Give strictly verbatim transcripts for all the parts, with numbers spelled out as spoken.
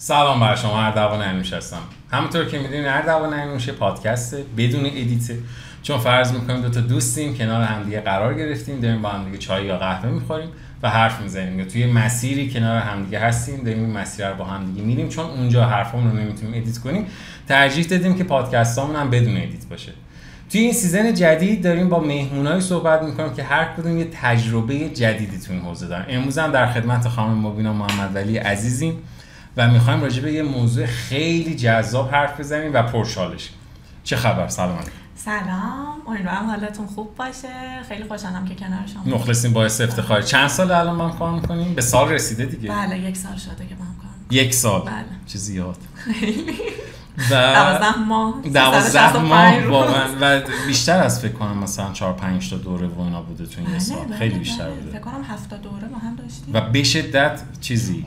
سلام بر شما، اردوان انوش هستم. همونطور که میدونید اردوان انوش پادکسته بدون ادیته، چون فرض میکنیم دو تا دوستیم کنار همدیگه قرار گرفتیم، داریم با همدیگه چای یا قهوه میخوریم و حرف میزنیم یا توی مسیری کنار همدیگه هستیم، داریم این مسیر رو با همدیگه میریم. چون اونجا حرفامون رو نمیتونیم ادیت کنیم، ترجیح دادیم که پادکستامون هم بدون ادیت باشه. توی این سیزن جدید داریم با مهمونایی صحبت میکنیم که هر کدوم یه تجربه جدیدی تو این حوزه دارن. امروز هم در خدمت خانم مبینا محمدولی عزیزیم و میخوایم راجع به یه موضوع خیلی جذاب حرف بزنیم و پرشالش. چه خبر؟ سلام علیکم. سلام، امیدوارم حالتون خوب باشه. خیلی خوشحالم که کنار شما. مخلصیم، باعث افتخار. چند سال الان ما هم کار میکنیم؟ به سال رسیده دیگه. بله، یک سال شده که با هم کار میکنیم. یک سال. بله. چه زیاد. خیلی. و دوازده ماه. دوازده ماه واقعا و بیشتر از فکر کنم مثلا چهار پنج تا دوره و اینا بوده تو این سال. بله، خیلی بله، بیشتر بله. بوده. فکر کنم هفت دوره با هم داشتیم. و به شدت چیزی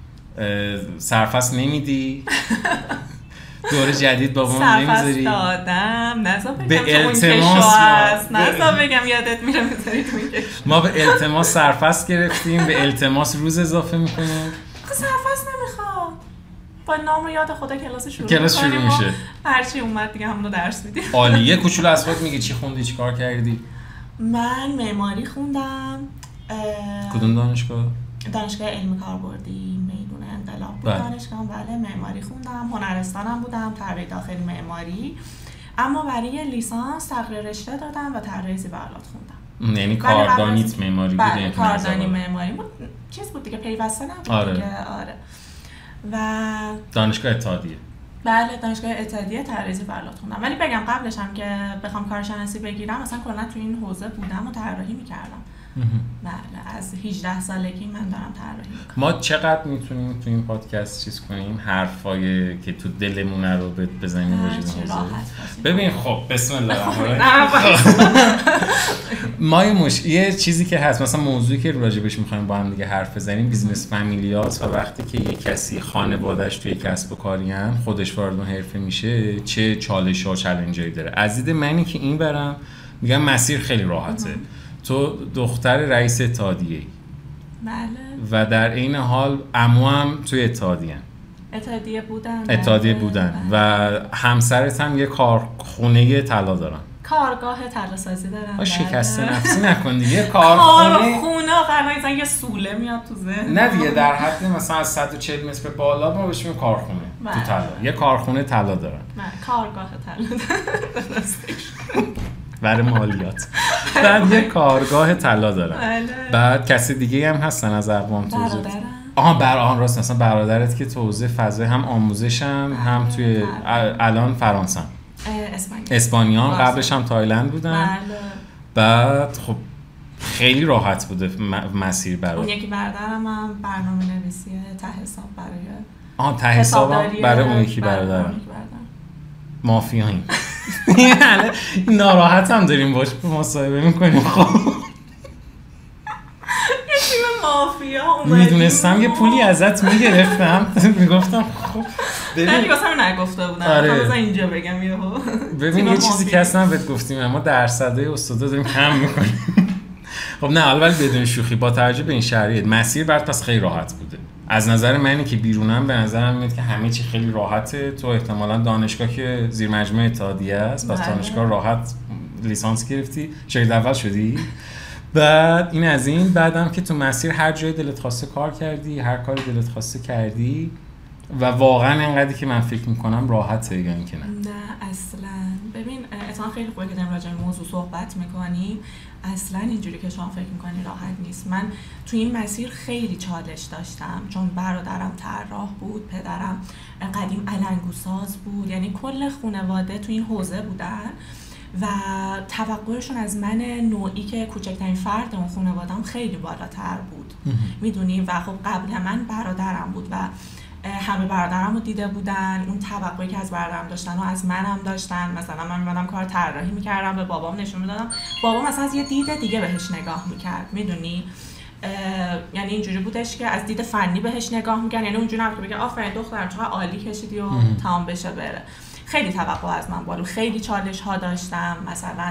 سرفصل نمیدی. دوره جدید با ما نمیذاری. سرفصل دادم. نذار بگم به تو التماس هست. نذار بگم یادت میره میذاری تو این کشو. ما به التماس سرفصل گرفتیم، به التماس روز اضافه میکنیم. سرفصل نمیخواد. با نام و یاد خدا کلاس شروع کلاس شروع میشه. هرچی اومد دیگه همونو درس میدیم. عالیه. کوچولو از خود میگی چی خوندی، چی کار کردی؟ من معماری خوندم. کدوم دانشگاه؟ دانشگاه علمی کاربردی میدون انقلاب بود. بله. دانشگاه بله معماری خوندم. هنرستانم بودم، طراحی داخلی معماری. اما برای لیسانس تغییر رشته دادم و طراحی زیورآلات خوندم. یعنی کاردانیت معماری بود؟ بله، کاردانی معماری بود. چیز بود دیگه، پیوسته نبود. آره. دیگه آره. و دانشگاه اتحادیه. بله، دانشگاه اتحادیه طراحی زیورآلات خوندم. ولی بگم قبلش هم که بخوام کارشناسی بگیرم مثلا کلا تو این حوزه بودم و طراحی می‌کردم. بله، از هجده سالگی من دارم طراحی می‌کنم. ما چقدر میتونیم تو این پادکست چیز کنیم، حرفای که تو دلمونه رو بزنیم راجع به این موضوع؟ ببین خب بسم الله الرحمن الرحیم. ما یه مش یه چیزی که هست، مثلا موضوعی که راجع بهش می‌خوایم با هم دیگه حرف بزنیم، بیزینس فامیلیات و وقتی که یه کسی خانواده‌اش توی کسب و کاری ان خودش وارد اون حرفه میشه، چه چالش‌ها و چالنجایی داره. از دید منی که این برم میگم مسیر خیلی راحته. تو دختر رئیس اتحادیه بله. و در این حال عمو هم توی اتحادیه اتحادیه بودن اتحادیه بودن و همسرت هم یه کارخونه طلا دارن، کارگاه طلاسازی دارن. شکسته نفسی نکن دیگه. کارخونه کارخونه آخرا مثلا یه سوله میاد تو ذهن. نه دیگه، در حد مثلا از صد و چهل متر بالا ما بهش میگیم کارخونه. بله. تو طلا یه کارخونه طلا دارن. نه، کارگاه طلا دارن. برای مالیات. بعد یه کارگاه طلا دارن. بله. بعد کسی دیگه هم هستن از اقوام تو حوزه؟ آها بر آن راست، مثلا برادرت که تو حوزه فضای هم آموزشن هم توی الان فرانسه اسپانیا اسپانیا قبلش هم تایلند بودن. بله. بعد خب خیلی راحت بوده مسیر برای اون یکی برادرم هم برنامه نویسی ته حساب برای آها ته حساب برای اون یکی برادرم مافیاییم. یعنی ناراحت هم داریم باش مصاحبه میکنیم. خب یه تیم مافیا اومدیم، میدونستم یه پولی ازت میگرفتم، میگفتم خب نه دیگه واسه من نگفته بودم. آره. مثلا اینجا بگم یهو ببین یه چیزی که اصلا بهت گفتیم، اما درصده استادا داریم کم میکنیم. خب نه حالا ولی بدون شوخی با توجه به این شرایط مسیر برات پس خیلی راحت بوده. از نظر منی که بیرونم به نظرم میاد که همه چی خیلی راحته. تو احتمالاً دانشگاه که زیر مجموعه اتحادیه است، پس دانشگاه راحت لیسانس گرفتی، شاگرد اول شدی. بعد این از این، بعدم که تو مسیر هر جای دلت خواسته کار کردی، هر کاری دلت خواسته کردی و واقعا اینقدری که من فکر میکنم راحته یا اینکه نه؟ نه اصلا. ببین اتفاقا خیلی خوبه که داریم راجع به موضوع صحبت میکنیم. اصلا اینجوری که شما فکر میکنی راحت نیست. من تو این مسیر خیلی چالش داشتم، چون برادرم طراح بود، پدرم قدیم علنگوساز بود، یعنی کل خانواده تو این حوزه بودن و توقعشون از من نوعی که کوچکترین فرد اون خانواده‌ام خیلی بالاتر بود. میدونی و خب قبل من برادرم بود و همه برادرم رو دیده بودن، اون توقعی که از برادرم داشتن و از منم داشتن. مثلا من میمدم کار طراحی میکردم، به بابام نشون میدادم، بابام مثلا از یه دید دیگه بهش نگاه میکرد. میدونی یعنی اینجوری بودش که از دید فنی بهش نگاه میکرد، یعنی اونجوری نبود که بگه آفرین دخترم چقدر عالی کشیدی و تمام بشه بره. خیلی توقع از من بالا، خیلی چالش ها داشتم. مثلا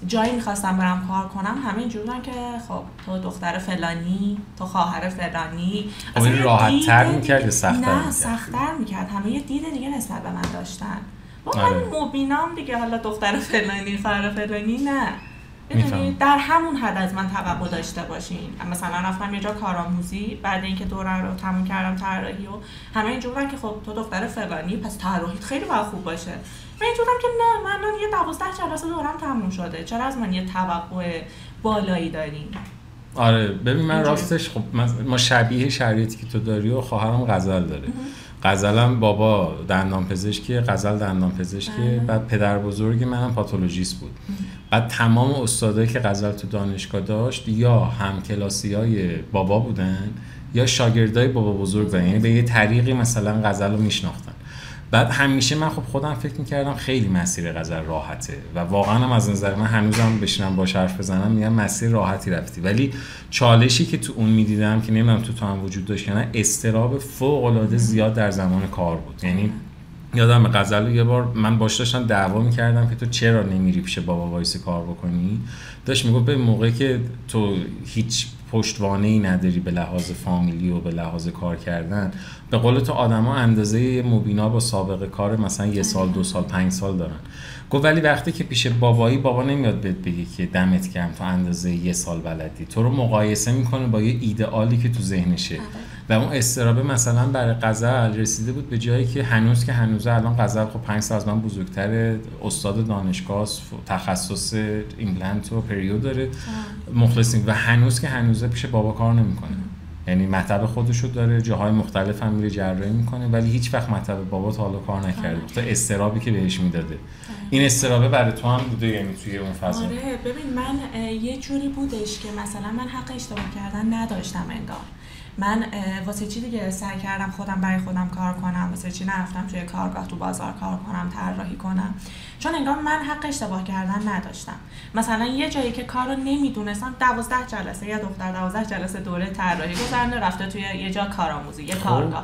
جایی میخواستم برم کار کنم همه اینجور بودن که خب تو دختر فلانی، تو خواهر فلانی. اصلا راحت تر میکرد یا سخت تر میکرد؟ نه سخت تر میکرد، همه یه دید دیگه نسبت به من داشتن. با من مبینام دیگه، حالا دختر فلانی خواهر فلانی نه، یعنی در همون حد از من توقع داشته باشین. مثلا رفتم یه جا کارآموزی، بعد اینکه دوره رو تموم کردم طراحی و همه اینجورن که خب تو دختر فلانی پس طراحیت خیلی باید خوب باشه. من اینجورم که نه، من یه دوازده جلسه دورم تموم شده، چرا از من یه توقع بالایی دارین؟ آره ببین من راستش خب ما شبیه شرایطی که تو داری و خواهرم غزل داره. غزلم بابا دندان پزشکیه، غزل دندان پزشکیه، بعد پدر بزرگی منم پاتولوژیست بود. بعد تمام استادایی که غزل تو دانشگاه داشت یا همکلاسیای بابا بودن یا شاگردای بابا بزرگ بودن، یعنی به یه طریقی مثلا غزل رو میشناختن. بعد همیشه من خب خودم فکر می‌کردم خیلی مسیر غزل راحته و واقعا هم از نظر من هنوزم بشینم باش حرف بزنم میگم مسیر راحتی رفتی، ولی چالشی که تو اون می‌دیدم که نمیدونم تو تو هم وجود داشت یا نه، استراب فوق‌العاده زیاد در زمان کار بود. یعنی یادم غزل یه بار من باش داشتم دعوا می‌کردم که تو چرا نمیری پیش بابا وایس کار بکنی، داشت میگفت به موقعی که تو هیچ پشتوانه‌ای نداری به لحاظ فامیلی و به لحاظ کار کردن، به قول تو آدما اندازه مبینا با سابقه کار مثلا یه سال دو سال پنج سال دارن. گفت ولی وقتی که پیش بابایی، بابا نمیاد بهت بگه که دمت گرم تو اندازه یه سال بلدی، تو رو مقایسه میکنه با یه ایدئالی که تو ذهنشه. و اون استرابه مثلا برای غزل رسیده بود به جایی که هنوز که هنوزه الان غزل خب پنج سال از من بزرگتره، استاد دانشگاه، تخصص ایمپلنت و پریود داره، مخلصیم، و هنوز که هنوزه پیش بابا کار نمیکنه. یعنی مطب خودشو داره، جاهای مختلف هم میره جراحی میکنه، ولی هیچ وقت مطب بابا تا حالا کار نکرده. تا استرابی که بهش میداده. این استرابه برای تو هم بوده یعنی توی اون فضا؟ آره ببین من یه جوری بودش که مثلا من حق اشتباه کردن نداشتم انگار. من واسه چی دیگه سعی کردم خودم برای خودم کار کنم، واسه چی نرفتم توی کارگاه تو بازار کار کنم، طراحی کنم، چون انگار من حق اشتباه کردن نداشتم. مثلا یه جایی که کار رو نمیدونستم، دوازده جلسه یا دختر دوازده جلسه دوره طراحی گذرنده رفته توی یه جا کارآموزی، یه کارگاه،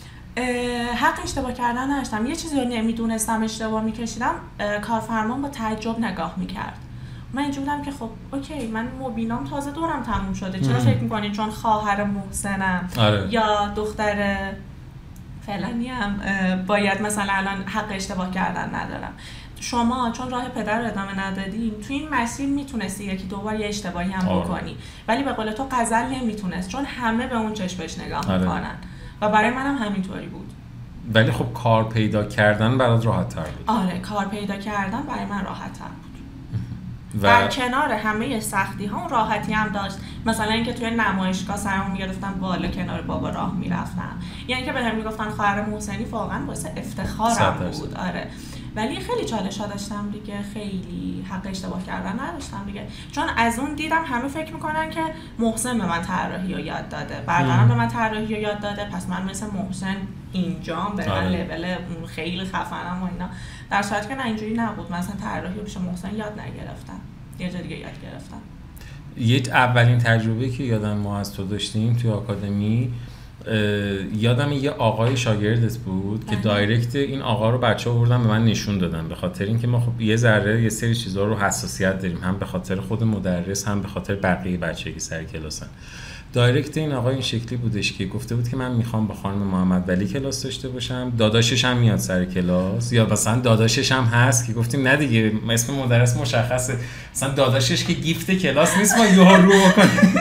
حق اشتباه کردن نداشتم. یه چیزی رو نمیدونستم اشتباه میکشیدم، کارفرمان با تعجب نگاه میکرد. من اینجا بودم که خب اوکی من مبینام تازه دورم تموم شده، چرا فکر میکنین چون خواهر محسنم آره. یا دختر فلانی هم باید مثلا الان حق اشتباه کردن ندارم؟ شما چون راه پدر رو ادامه ندادین تو این مسیر میتونستی یکی دو بار یه اشتباهی هم آره. بکنی، ولی به قول تو غزل نمیتونست چون همه به اون چشمش نگاه آره. میکنن و برای منم هم همینطوری بود. ولی خب کار پیدا کردن برات راحت تر بود؟ آره کار پیدا کردن برای من راحت تر بود و در کنار همه سختی ها اون راحتی هم داشت. مثلا اینکه توی نمایشگاه سرمو میگرفتم بالا کنار بابا راه میرفتم، یعنی که بهم میگفتن خواهر محسنی، واقعا واسه افتخارم بود. آره ولی خیلی چالش ها داشتم دیگه، خیلی حق اشتباه کردن نداشتم دیگه، چون از اون دیدم همه فکر میکنن که محسن به من طراحی رو یاد داده، برادرم به من طراحی رو یاد داده، پس من مثل محسن اینجام برم آره. لول اون خیلی خفنم و اینا، در صورتی که نه اینجوری نبود. من اصلا طراحی رو پیش محسن یاد نگرفتم، یه جا دیگه یاد گرفتم. یه اولین تجربه که یادم ما از تو داشتیم توی آکادمی، یادم یه آقای شاگردت بود که دایرکت این آقا رو بچه‌ها آوردن به من نشون دادن، به خاطر اینکه ما خب یه ذره یه سری چیزا رو حساسیت داریم، هم به خاطر خود مدرس هم به خاطر بقیه بچه‌ای که سر کلاسن. دایرکت این آقا این شکلی بودش که گفته بود که من میخوام با خانم محمد ولی کلاس داشته باشم، داداشش هم میاد سر کلاس، یا مثلا داداشش هم هست که گفتیم نه دیگه اسم مدرس مشخصه، مثلا داداشش که گیفت کلاس نیست ما یهو رو بکنیم.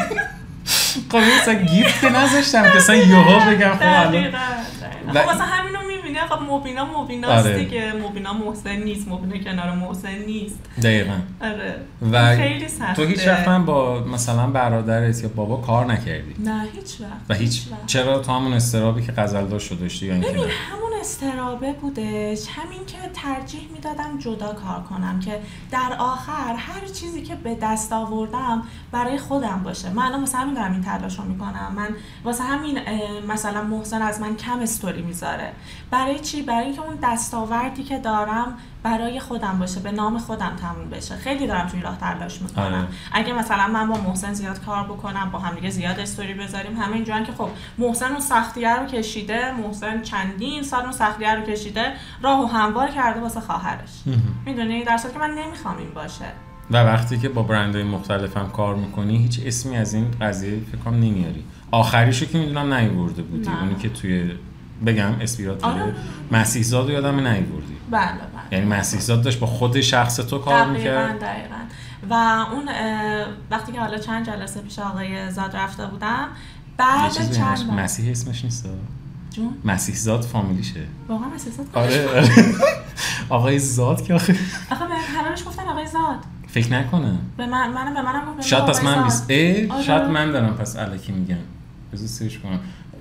خب مثلا گیفت که نذاشتم که مثلا یهو بگم خب الان خب مثلا همینو میبینه، خب مبینا مبیناست آره. دیگه مبینا محسن نیست، مبینا کنار محسن نیست. دقیقاً. آره. و خیلی سخته. تو هیچ وقت هم با مثلا برادرت یا بابا کار نکردی؟ نه هیچ وقت. و هیچ وقت. چرا تو همون استرابی که غزل داشت رو داشتی یا اینکه ببین همون استرابه بودش، همین که ترجیح میدادم جدا کار کنم که در آخر هر چیزی که به دست آوردم برای خودم باشه. من الان واسه همین دارم این تلاش رو میکنم، من واسه همین مثلا محسن از من کم استوری میذاره. برای چی؟ برای اینکه اون دستاوردی که دارم برای خودم باشه، به نام خودم تموم بشه. خیلی دارم توی راه تلاش میکنم. آره. اگه مثلا من با محسن زیاد کار بکنم، با هم دیگه زیاد استوری بذاریم، همه اینجوریه که خب محسن اون سختیه رو کشیده، محسن چندین سال اون سختیه رو کشیده، راهو هموار کرده واسه خواهرش. میدونی؟ در صورتی که من نمیخوام این باشه. و وقتی که با برندهای مختلف هم کار میکنی هیچ اسمی از این قضیه فکر کنم نمیاری. آخریشو که میدونم نیوردی بودی، اونی که توی بگم اسپیراتوره مسیح زاد رو یادم نیوردی. بله بله. یعنی مسیح زاد داشت با خود شخص تو کار میکرد. دقیقاً دقیقاً. و اون وقتی که حالا چند جلسه پیش آقای زاد رفته بودم بعد چند بار مسیح اسمش نیست جون؟ مسیح زاد فامیلیشه. واقعا مسیح زاد؟ آره آقای زاد که آخه آخه من همه بهش گفتن آقای زاد. فکر نکنم. به من منم به منم گفتن شاید پس من بیست ای آره. شاید من دارم پس الکی میگم. بذار سرچ کنم.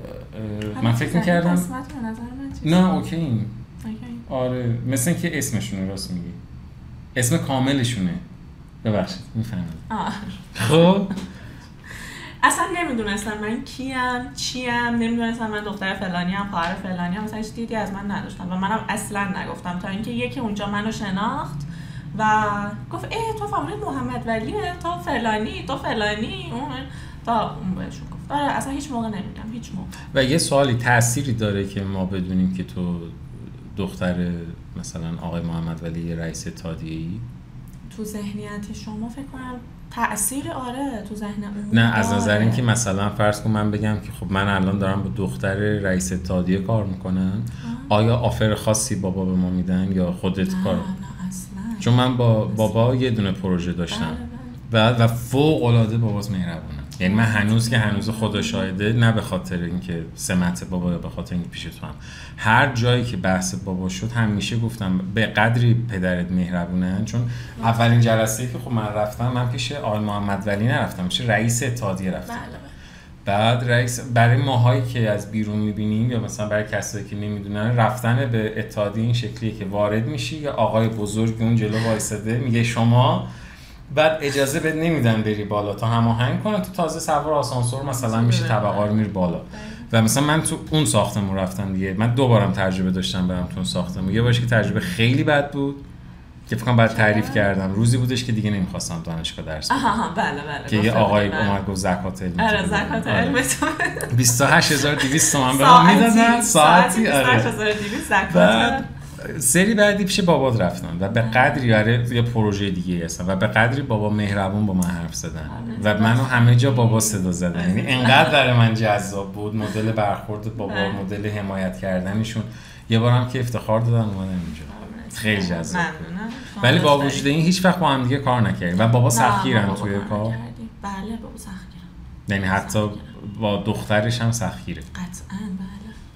من فکر می‌کردم قسمت به نظر من چیه؟ نه اوکی این. اوکی. آره مثل اینکه اسمشونه راست میگی. اسم کاملشونه. ببخشید میفهمم. خب اصلا نمیدونستم من کیم چیم، نمیدونستم من دختر فلانی ام، خواهر فلانی ام، مثلا هیچ دیدی از من نداشتم و منم اصلا نگفتم تا اینکه یکی اونجا منو شناخت و گفت ای تو فامیل محمد ولیه، تو فلانی تو فلانی اون تا اون بهشون گفت. آره اصلا هیچ موقع نمیگم هیچ موقع. و یه سوالی تأثیری داره که ما بدونیم که تو دختر مثلا آقای محمد ولی رئیس اتحادیه‌ای؟ تو ذهنیت شما فکر کنم تأثیر آره تو ذهن اون. نه از نظر اینکه مثلا فرض کن من بگم که خب من الان دارم با دختر رئیس اتحادیه کار میکنم، آیا آفر خاصی بابا به ما میدن یا خودت نه، کار؟ نه اصلا. چون من با بابا یه دونه پروژه داشتم و و فوق العاده باباس مهربونه. یعنی من هنوز که هنوز خدا شاهده، نه به خاطر اینکه سمت بابا یا به خاطر اینکه پیش تو هم، هر جایی که بحث بابا شد همیشه گفتم به قدری پدرت مهربونه. چون اولین جلسه‌ای که خب من رفتم من پیش آقای محمد ولی نرفتم، پیش رئیس اتحادیه رفتم. بعد رئیس برای ماهایی که از بیرون میبینیم یا مثلا برای کسایی که نمیدونن، رفتن به اتحادیه این شکلیه که وارد میشی یا آقای بزرگ اون جلو وایساده میگه شما، بعد اجازه بد نمیدن بری بالا تا هماهنگ کنن، تو تازه سوار آسانسور مثلا میشه طبقه رو میری بالا. و مثلا من تو اون ساختمون رفتم دیگه، من دوبارم تجربه داشتم برم تو اون ساختمون. یه بارش که تجربه خیلی بد بود که فکر کنم بعد تعریف کردم، روزی بودش که دیگه نمیخواستم دانشگاه درس بدم. آها بله بله. که یه آقای اومد گفت زکات علم. آره زکات علم بیست و هشت هزار و دویست تومن به من میدادن ساعتی. آره بیست و هشت هزار و دویست زکات. سری بعدی پیش بابات رفتم و به قدری برای یه پروژه دیگه هستم و به قدری بابا مهربون با من حرف زدن و منو همه جا بابا صدا زدن. یعنی انقدر برای من جذاب بود مدل برخورد بابا، مدل حمایت کردنشون. یه بارم که افتخار دادن اومدن اینجا. خیلی جذاب. ولی با وجود این هیچ وقت با هم دیگه کار نکردیم و بابا سختگیرن توی کار. بله بابا سختگیرن. یعنی حتی با دخترش هم سختگیره. قطعاً بله.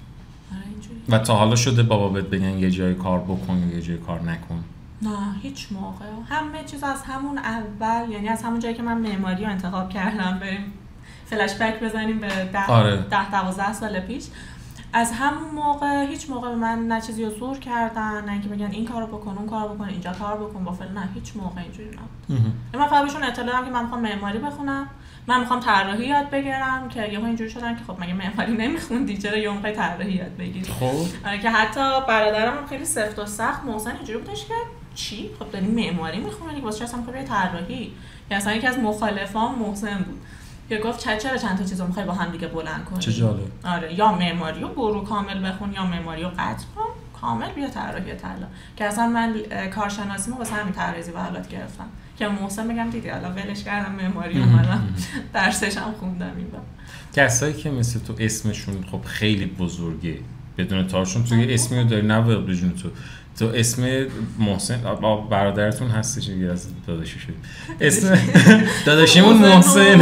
و تا حالا شده بابا بهت بگن یه جای کار بکن یا یه جای کار نکن؟ نه هیچ موقع. همه چیز از همون اول، یعنی از همون جایی که من معماری رو انتخاب کردم، بریم فلش بک بزنیم به ده آره. ده دوازده سال پیش، از همون موقع هیچ موقع به من نه چیزی رو زور کردن، نه اینکه بگن این کارو بکن اون کارو بکن اینجا کار بکن با فلان، نه هیچ موقع اینجوری نبود. من فقط بهشون اطلاع دادم که من میخوام معماری بخونم، من میخوام طراحی یاد بگیرم، که یهو اینجوری شدن که خب مگه معماری نمیخوندی چرا یهو میخوای طراحی یاد بگیری؟ خب آره که حتی برادرم خیلی سفت و سخت محسن اینجوری بودش که چی؟ خب داری معماری میخونی واسه چی اصلا میخوای طراحی؟ یا اصلا یکی از مخالفان محسن بود که گفت چرا چرا چند تا چیزو میخوای با هم دیگه بلند کنی؟ چه جالب. آره یا معماری رو برو کامل بخون یا معماری رو قطع کن کامل بیا طراحی طلا. که اصلا من کارشناسیمو واسه همین طراحی و حالات گرفتم که محسن میگم دیدی حالا ولش کردم معماری اومدم درسش هم خوندم. این با کسایی که مثل تو اسمشون خب خیلی بزرگه بدون تاشون توی اسمی رو داری نباید بجون تو تو اسم محسن برادرتون هستش دیگه از داداشی شد اسم داداشیمون محسن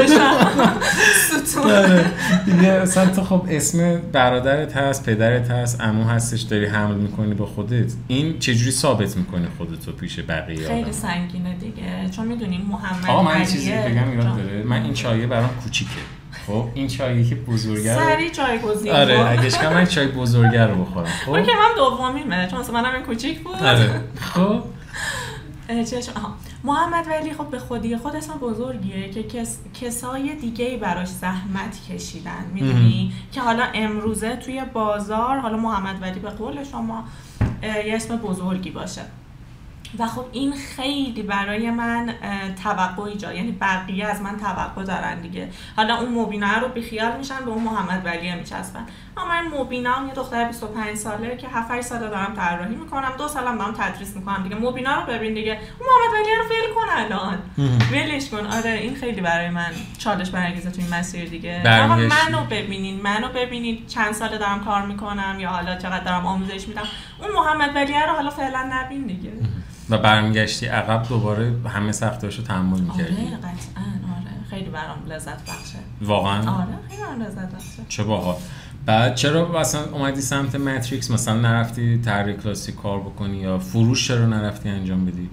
دیگه اصلا تو خب اسم برادرت هست پدرت هست عمو هستش داری حمل میکنی با خودت، این چجوری ثابت میکنی خودتو پیش بقیه آدم؟ خیلی سنگینه دیگه چون میدونیم محمد آقا من چیزی بگم ایراد داره، من این چایه برام کوچیکه خب این چایی که بزرگه رو سری جایگزین آره اگه اشکال من چای بزرگه رو بخورم. خب اوکی من دومیمه چون مثلا منم این کوچیک بود. آره خب چش آها محمد ولی خب به خودی خود اسم بزرگیه که کس... کسای دیگه‌ای براش زحمت کشیدن میدونی که حالا امروزه توی بازار حالا محمد ولی به قول شما یه اسم بزرگی باشه. و خب این خیلی برای من توقع ایجاد، یعنی بقیه از من توقع دارن دیگه. حالا اون مبینا رو بیخیال میشن به اون محمد ولی میچسبن. من مبینا یه دختر بیست و پنج ساله که هفت هشت ساله دارم طراحی میکنم، دو سالم دارم تدریس میکنم دیگه. مبینا رو ببین دیگه، اون محمد ولی رو ول کن الان، ولش کن. آره این خیلی برای من چالش برانگیزه تو این مسیر دیگه. اما منو ببینین، منو ببینید چند ساله دارم کار میکنم یا حالا چقدر دارم آموزش میدم. اون محمد ولی رو حالا فعلا نبین دیگه. و برمیگشتی عقب دوباره همه سختیاشو تحمل می‌کردی. آره قطعاً، آره خیلی برام لذت بخشه. واقعاً؟ آره خیلی برام لذت بخشه. چه باحال. بعد چرا مثلا اومدی سمت ماتریکس، مثلا نرفتی طراحی کلاسیک کار بکنی یا فروش چرا نرفتی انجام بدی؟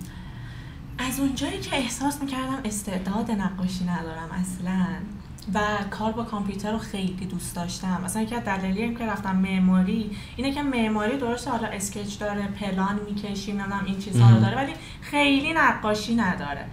از اونجایی که احساس می‌کردم استعداد نقاشی ندارم اصلاً و کار با کامپیوتر رو خیلی دوست داشتم. مثلا یکی از دلایلی که رفتم معماری اینه که معماری درسته حالا اسکچ داره، پلان میکشیم، نمیدونم این چیزها رو داره، ولی خیلی نقاشی نداره.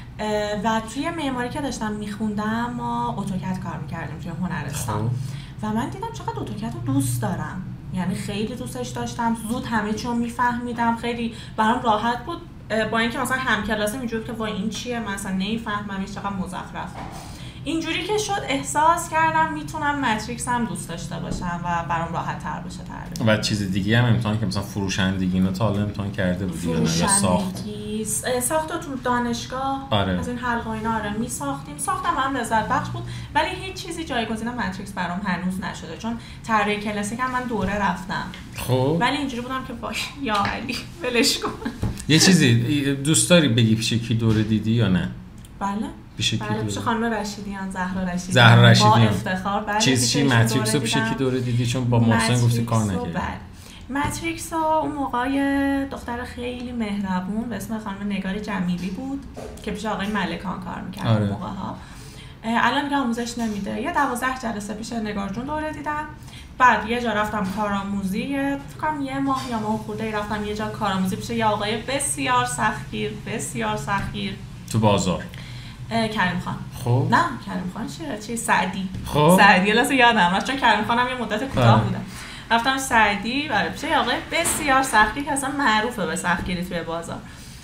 و توی معماری که داشتم میخوندم ما اتوکد کار میکردیم توی هنرستان و من دیدم چقدر اتوکد رو دوست دارم، یعنی خیلی دوستش داشتم، زود همه چیو میفهمیدم، خیلی برام راحت بود. با اینکه مثلا همکلاسم اینجوری که وای این چیه مثلا نمیفهممش، چقدر مزخرفه. اینجوری که شد احساس کردم میتونم ماتریکس هم دوست داشته باشم و برام راحت تر باشه طراحی. و چیز دیگه هم امتحان که مثلا فروشندگی اینا تا حالا امتحان کرده بودی یا ساخت؟ ساخت تو دانشگاه آره. از این حلقه اینا آره می ساختیم، ساختم هم لذت بخش بود، ولی هیچ چیزی جایگزین ماتریکس برام هنوز نشده چون طراحی کلاسیک هم من دوره رفتم. خب ولی اینجوری بودم که وای یا علی ولش کن. یه چیزی دوست داری بگی پیش کی دوره دیدی یا نه؟ بله پیش کی بله پیش خانم رشیدیان، زهرا رشیدیان. زهرا رشیدیان با افتخار. بله چیز چی ماتریکس رو پیش کی دوره دیدی؟ چون با محسن گفتی کار نکردی. بله ماتریکس رو اون موقع دختر خیلی مهربون به اسم خانم نگار جمیلی بود که پیش آقای ملکان کار می‌کرد آره. اون موقع‌ها. الان دیگه آموزش نمیده. یه دوازده جلسه پیش نگار جون دوره دیدم. بعد یه جا رفتم کارآموزی، فکر کنم یه ماه یا ماه خورده رفتم یه جا کارآموزی پیش یه آقای بسیار سختگیر، بسیار سختگیر تو بازار. کریم خان. خب نه کریم خان چیه؟ چی سعدی. خب سعدی لاسه یادم رفت چون کریم خانم یه مدت کوتاه بوده. رفتم سعدی برای پیش آقای بسیار سختی که اصلا معروفه به سختگیری توی بازار،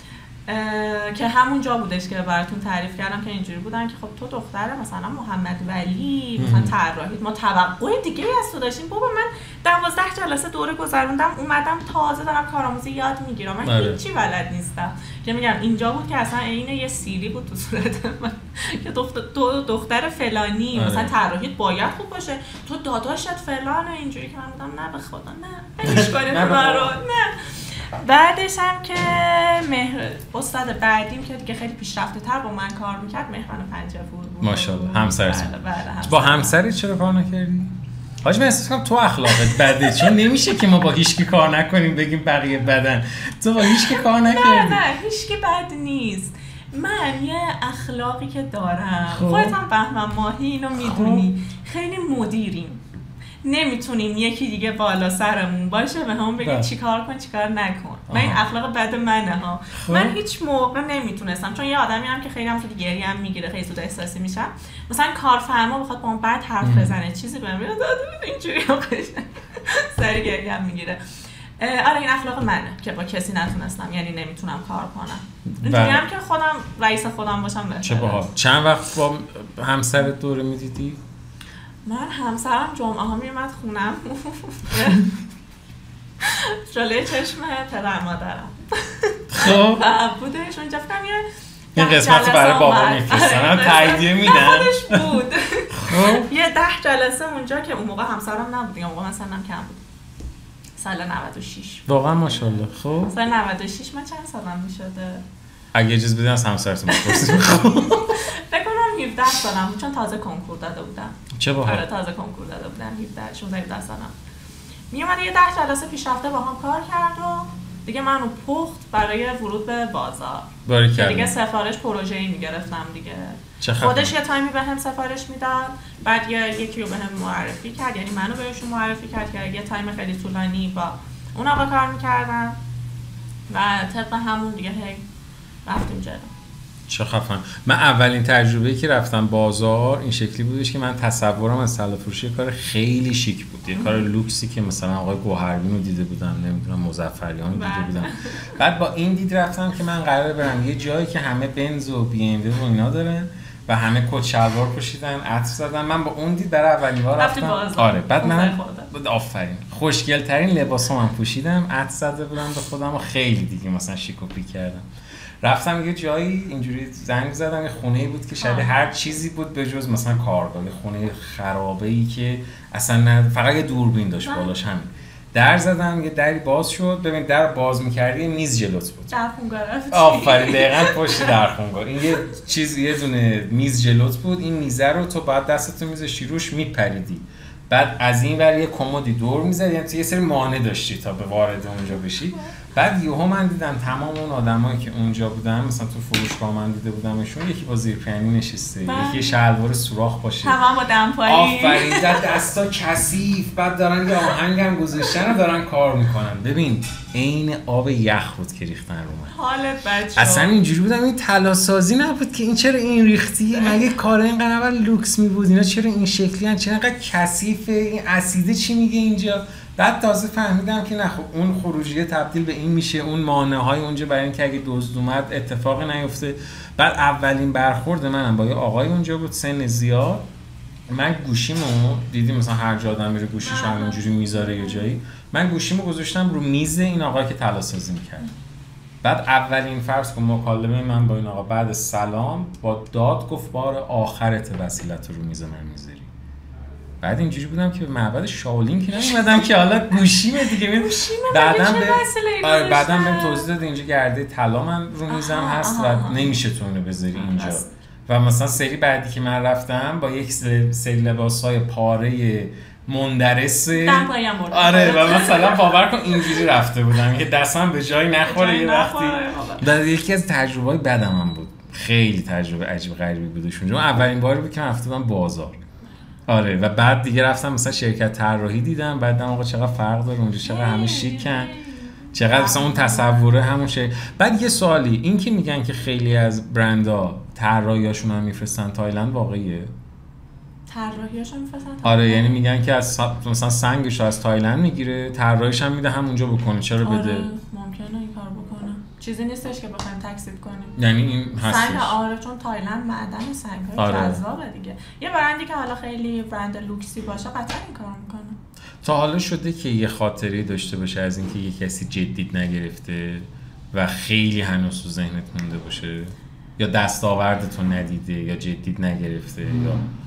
که همون جا بودش که براتون تعریف کردم که اینجوری بودن که خب تو دختره مثلا محمد ولی مثلا طراحی، ما توقع دیگه از تو داشتیم. بابا من دوازده جلسه دوره گذروندم اومدم تازه دارم کارآموزی یاد میگیرم، من هیچی بلد نیستم. که میگم اینجا بود که اصلا عین یه سیلی بود تو صورت من که دختر تو دختر فلانی مثلا طراحیت باید خوب باشه، تو داداشت فلانه، اینجوری که من بودم نه به خدا نه ولش کنید برو نه. بعدش هم که مهر استاد بعدیم که دیگه خیلی پیشرفته تر با من کار میکرد مهران پنجه‌پور بود. ماشاءالله همسرتون. بله بله همسر. با همسری چرا کار نکردی؟ حاج من احساس کنم تو اخلاقت بده، چون نمیشه که ما با هیچکی کار نکنیم بگیم بقیه بدن. تو با هیچکی کار نکردی. نه نه هیچکی بد نیست. من یه اخلاقی که دارم خودت هم بهمن ماهی اینو میدونی، خیلی مدیریم، نمیتونیم یکی دیگه بالا سرمون باشه به همون بگیم چیکار کن چیکار نکن. من این اخلاق بد منه ها. من هیچ موقع نمیتونستم، چون یه آدمی هم که خیلی هم زود گریه هم میگیره، خیلی زود احساسی میشم، مثلا کارفرما بخواد با من بعد حرف بزنه چیزی بهم بگه اینجوری سری گریه هم میگیره. آره این اخلاق منه که با کسی نتونستم، یعنی نمیتونم کار کنم. اینجوری هم که خودم رئیس خودم باشم بهتره. چه باحال. چند وقت با همسرت دوره میدیدی؟ من همسرم جمعه ها میومد خونم جلوی چشم پدر مادرم خب بودش اونجا فکرم یه این قسمت رو برای بابا میفرستن هم تاییدیه میدن خودش بود. یه ده جلسه اونجا که اون موقع همسرم نبود دیگه، اون موقع من سنم کم بود، سال نود و شش. واقعا ماشاءالله. خب سال نود و شش من چند سالم میشده؟ اگه اجازه بدین از همسرتون بپرسید. فکر کنم هفده سالم بود چون تازه کنکور داده بودم. چه باحال. آره تازه کنکور داده بودم هفده شانزده هفده سالم. میومد یه ده جلسه پیشرفته با هم کار کرد و دیگه منو پخت برای ورود به بازار. باریکلا. دیگه سفارش پروژه‌ای میگرفتم دیگه. خودش یه تایمی بهم سفارش میداد، بعد یه یکی رو بهم معرفی کرد، یعنی منو بهشون معرفی کرد که یه تایم خیلی طولانی با اون آقا کار میکردم و طبق همون دیگه هی رفتیم جلو. چه خفن. من اولین تجربه‌ای که رفتم بازار این شکلی بودش که من تصورم از سلات فروشی کار خیلی شیک بود، یه کار لوکسی که مثلا آقای گوهربین رو دیده بودم، نمیدونم مظفریان رو دیده بودم. بعد با این دید رفتم که من قراره برم یه جایی که همه بنز و بی ام دبلیو و اینا دارن و همه کت شلوار پوشیدن، عطر زدن. من با اون دید برای اولین بار رفتم. آره بعد من آفرین خوشگل ترین لباسام پوشیدم، عطر زده بودم به خودم و خیلی دیگه مثلا شیک و پیک کردم. رفتم یه جایی اینجوری زنگ زدم، یه خونه‌ای بود که شبیه هر چیزی بود به جز مثلا کارگاه، یه خونه خرابه‌ای که اصلا نه فقط یه دوربین داشت بالاش. همین در زدم، یه دری باز شد. ببین در باز می‌کردی یه میز جلوت بود. درخونگاه رفتی. آفرین دقیقاً پشت درخونگاه. این یه چیز یه دونه میز جلوت بود. این میزه رو تو بعد دستتو می‌ذاشتی روش میپریدی. بعد از این ور یه کمدی دور می‌زدی، یعنی تو یه سری مانع داشتی تا به وارد اونجا بشی. بعد یهو من دیدم تمام اون آدمایی که اونجا بودن، مثلا تو فروشگاه من دیده بودمشون، یکی با زیرپیانی نشسته، یکی شلوار سوراخ باشه، تمام با دمپایی، آفرین، دستا کثیف، بعد دارن یه آهنگم گذاشتن و دارن کار میکنن. ببین عین آب یخ بود که ریختن رو من. حالت بد شد. اصلا اینجوری بودم این طلاسازی نبود که این چرا این ریختی؟ مگه کار اینقدر اول لوکس می بود؟ اینا چرا این شکلی ان؟ چرا اینقدر کثیفه؟ این اسیده چی میگه اینجا؟ بعد تازه فهمیدم که نه خب اون خروجیه تبدیل به این میشه، اون مانع‌های اونجا برای اینکه اگه دزد اومد اتفاقی نیفته. بعد اولین برخورد منم با یه آقای اونجا بود سن زیاد. من گوشیمو دیدیم مثلا هر جا آدم میره گوشیشو همینجوری میذاره یه جایی، من گوشیمو گذاشتم رو میز این آقا که طلاسازی می‌کرد. بعد اولین فرض کن مکالمه من با این آقا بعد سلام با داد گفت بار آخرت وسیلت رو میز من میذاری. بعد اینجوری بودم که به معبد شاولین که نمی‌اومدم که حالا گوشیمه دیگه می بعداً به آره بعداً بهم توضیح داد اینجا گرده طلا من رو میزم هست و نمیشه تو اونو بذاری اینجا. و مثلا سری بعدی که من رفتم با یک سری لباس‌های پاره مندرس آره و مثلا باور کن اینجوری رفته بودم که دستم به جای نخوره یه وقتی. بعد یکی از تجربه‌های بدم هم بود، خیلی تجربه عجیب غریبی بودش اونجا. اولین باری بود که من رفتم بازار. آره و بعد دیگه رفتم مثلا شرکت طراحی دیدم، بعدم آقا چقدر فرق داره اونجا، چقدر همه شیکن، چقدر مثلا اون تصوره همون شه. بعد یه سوالی، این که میگن که خیلی از برندها طراحیاشون هم میفرستن تایلند واقعیه؟ طراحیاشون میفرستن؟ آره یعنی میگن که از مثلا سنگش از تایلند میگیره، طراحیش هم میده همونجا بکنه. چرا بده؟ آره ممکنه این کار بکنه، چیزی نیستش که بخوایم تکذیب کنیم. یعنی این هستش سنگ آره، چون تایلند معدن سنگ‌های آره. جذابه دیگه. یه برندی که حالا خیلی برند لوکسی باشه قطعا این کارو میکنه. تا حالا شده که یه خاطره داشته باشه از اینکه یه کسی جدید نگرفته و خیلی هنوز تو ذهنت مونده باشه، یا دستاوردتو ندیده یا جدید نگرفته؟ یا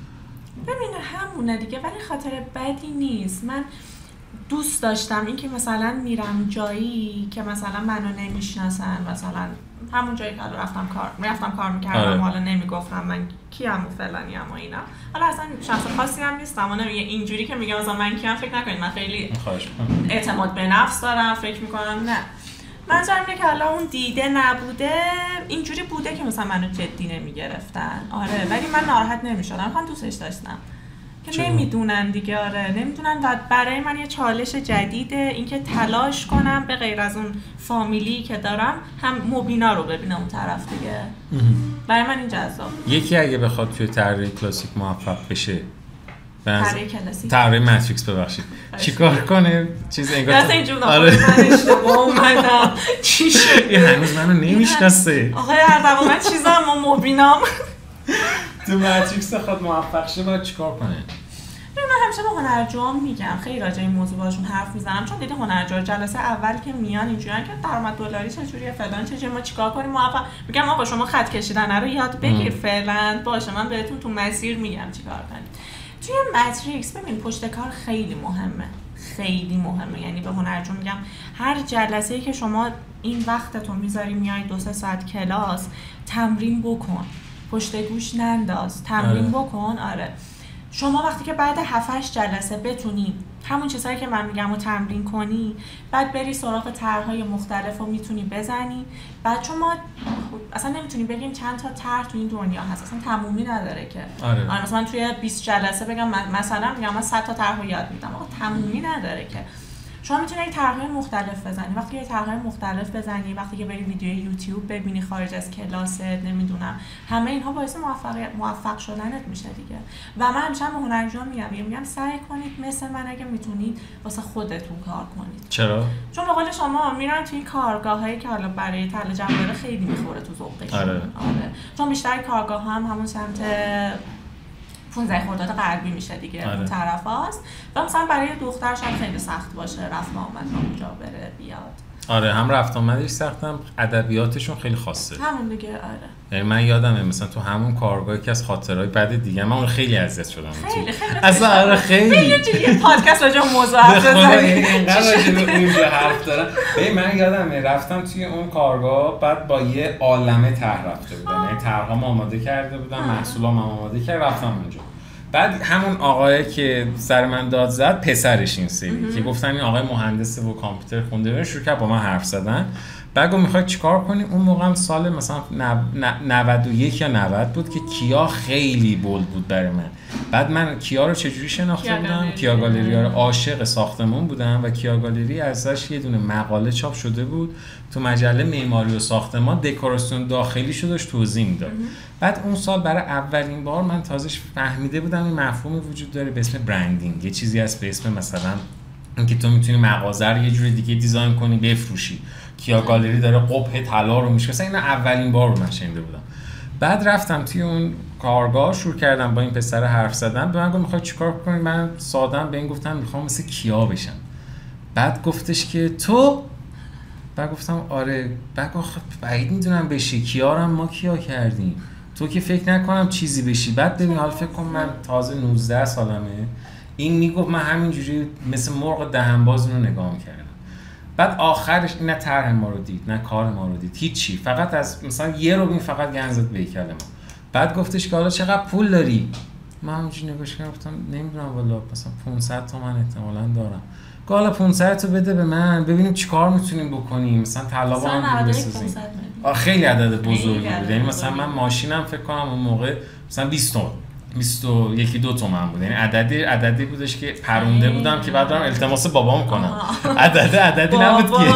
ببین همونه دیگه، ولی خاطر بدی نیست. من دوست داشتم این که مثلا میرم جایی که مثلا منو نمیشناسن، مثلا همون جایی که رفتم کار میرفتم کار میکردم آره. حالا نمیگفتم من کیم و فلانیم و اینا، حالا اصلا شخص خاصی هم نیستم و نمیگه اینجوری که میگم مثلا من کیم، فکر نکنید من خیلی اعتماد به نفس دارم، فکر میکنم نه. منظورم اینه که حالا اون دیده نبوده، اینجوری بوده که مثلا منو جدی نمیگرفتن. آره ولی من ناراحت نمیشدم، خودم دوستش داشتم که نمیدونن دیگه. آره نمیدونن و برای من یه چالش جدیده اینکه تلاش کنم به غیر از اون فامیلی که دارم هم مبینا رو ببینم اون طرف دیگه. برای من این جذاب. یکی اگه بخواد توی طراحی کلاسیک موفق بشه، طراحی کلاسیک، طراحی ماتریکس ببخشید، چیکار کنه؟ چیز انگار دست اینجوری آره من اشتباه اومدم چی شد؟ این هنوز منو نمیشناسه. آخه هر دفعه من چیزام و مبینام تو ماتریکس خود موفق شه باید چیکار کنه؟ من همیشه به هنرجوام میگم، خیلی راجع این موضوع باشون حرف میزنم، چون دیده هنرجو جلسه اول که میان اینجوریه که درآمد دلاری چجوریه فلان چجوریه، ما چیکار کنیم موفق. میگم آقا شما خط کشیدن رو یاد بگیر فعلا، باشه من بهتون تو مسیر میگم چیکار کنید. توی ماتریکس ببین پشت کار خیلی مهمه، خیلی مهمه. یعنی به هنرجو میگم هر جلسه‌ای که شما این وقتتون میذاری میای دو سه ساعت کلاس، تمرین بکن، پشت گوش ننداز، تمرین آره. بکن. آره شما وقتی که بعد هفت هشت جلسه بتونی همون چیزایی که من میگم رو تمرین کنی، بعد بری سراغ طرح‌های مختلف رو میتونی بزنی. بعد چون ما اصلا نمیتونی بگیم چند تا طرح تو این دنیا هست، اصلا تمومی نداره که آره. آره مثلا توی بیست جلسه بگم مثلا میگم من صد تا طرح رو یاد میدم، آقا تمومی نداره که. شما میتونی طرح‌های مختلف بزنی. وقتی یه طرح‌های مختلف بزنی، وقتی که بری ویدیو یوتیوب ببینی خارج از کلاست، نمیدونم، همه اینها باعث موفقیت موفق شدنت میشه دیگه. و من همیشه به هنرمندان میگم میگم سعی کنید مثل من اگه میتونید واسه خودتون کار کنید. چرا؟ چون به قول شما میرن توی کارگاهایی که حالا برای طلا جواهر خیلی میخوره تو ذوقشون. آره. آره. چون بیشتر کارگاه هم همون سمت پانزده خرداد غربی میشه دیگه. آره. اون طرف هاست و مثلا برای دختر شاید خیلی سخت باشه رفت آمد اونجا بره بیاد. آره هم رفت آمدش سختم، ادبیاتشون خیلی خاصه. همون دیگه. آره. یعنی من یادمه مثلا تو همون کارگاهی که از خاطرهای بعد دیگه من اون خیلی اذیت شدم. خیلی خیلی. اصلا آره خیلی. یه پادکست راجع به موضوع حرف بزنیم. اینقدر راجع به اونجا حرف دارم. ببین من یادمه رفتم توی اون کارگاه بعد با یه عالمه طرح رفته بودم. یعنی طرحام آماده کرده بودم، محصولام آماده کرد، رفتم اونجا. بعد همون آقایی که سر من داد زد پسرش این سری که گفتن این آقای مهندس و کامپیوتر خونده بود، شروع کرد با من حرف زدن. بعد گفت میخوای چیکار کنی؟ اون موقع هم سال مثلا نود و یک یا نود بود که کیا خیلی بولد بود برای من. بعد من کیا رو چجوری شناخته بودم؟ کیا گالری رو عاشق ساختمون بودم و کیا گالری ازش یه دونه مقاله چاپ شده بود تو مجله معماری و ساختمان، دکوراسیون داخلی شو داشت توضیح میداد. بعد اون سال برای اولین بار من تازه فهمیده بودم این مفهومی وجود داره به اسم برندینگ. یه چیزی هست به اسم مثلا اینکه تو میتونی مغازه رو یه جوری دیگه دیزاین کنی بفروشی. کیا گالری داره قبح طلا رو میشه. مثلا این اولین بار رو من شنیده بودم. بعد رفتم توی اون کارگاه شروع کردم با این پسر حرف زدن. به من گفت میخوای چیکار کنی؟ من ساده‌ام به این گفتم میخوام مثل کیا بشم. بعد گفتش که تو؟ بعد گفتم آره. بعد گفت بعید میدونم بشی، کیا رو هم ما کیا کردیم، تو که فکر نکنم چیزی بشی. بعد ببین حالا فکر کنم من تازه نوزده سالمه، این میگفت من همینجوری مثل مرغ دهنباز رو نگاه می‌کردم. بعد آخرش نه طرح ما رو دید نه کار ما رو دید، هیچی، فقط از مثلا یه رو بین فقط گند زد به کلمه. بعد گفتش که حالا چقدر پول داری؟ من همونجوری نگاش کردم گفتم نمیدونم والا مثلا پانصد تومن احتمالاً دارم. گفت حالا پانصد تا بده به من ببینیم چیکار میتونیم بکنیم، مثلا طلا با هم بسازیم. خیلی عدد بزرگی بود. یعنی مثلا من ماشینم فکر کنم اون موقع مثلا بیست تومن بیست و یکی دو تومن بود. یعنی عددی عددی بودش که پرونده بودم که بعد دارم التماس بابام کنم. عدد عددی نبود که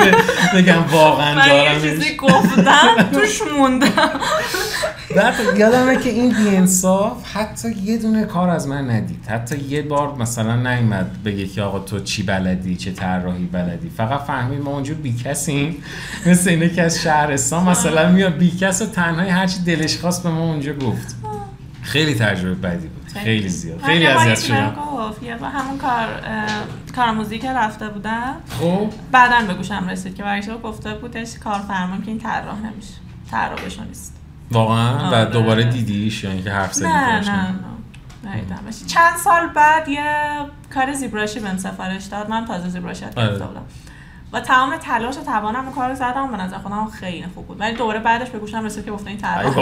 بگم واقعا دارم. من یه چیزی گفتم توش موندم. بعد یادمه که این بی‌انصاف حتی یه دونه کار از من ندید. حتی یه بار مثلا نیومد بگه که آقا تو چی بلدی، چه طراحی بلدی. فقط فهمید ما اونجور بیکسیم، مثل اینه که از شهرستان مثلا میاد بیکس و تنهایی هرچی دلش خواست به ما اونجا گفت. خیلی تجربه بدی بود، خیلی زیاد، خیلی اذیت شدم. گفت یه با همون کار کار موزیک رفته بودم. خب بعداً به گوشم رسید که برایش گفته بودش کارفرما که این طراح نمیشه، طراح بشو نیست. واقعا؟ و دوباره دیدیش یا اینکه حرف زدی باشه؟ نه نه نه ندیدم. چند سال بعد یه کار زیبراشی بهم سفارش داد، من تازه زیبراشی گرفته بودم و تمام تلاش و توانم اون کارو زدم، به نظر خودم خیلی خوب بود. ولی دوباره بعدش به گوشم رسید که گفته این طراح.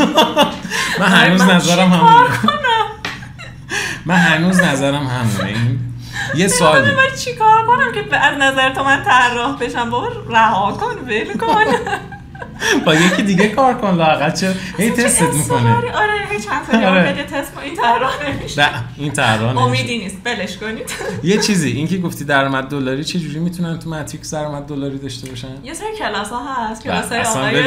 من هنوز نظرم همونه. من هنوز نظرم همونه. این یه سوالی من چیکار کنم که از نظر تو من طراح بشم؟ بابا رها کن، ول کن. با یکی دیگه کار کن لااقل. چه هی تست میکنه. آره هی چند تا آره. بده تست کن، این طراح نمیشه. نه این طراح نمیشه. امیدی نیست، بلش کنید. یه چیزی این که گفتی درآمد دلاری چه جوری میتونن تو ماتریکس درآمد دلاری داشته باشن؟ یه سری کلاس‌ها هست، کلاس‌های آقای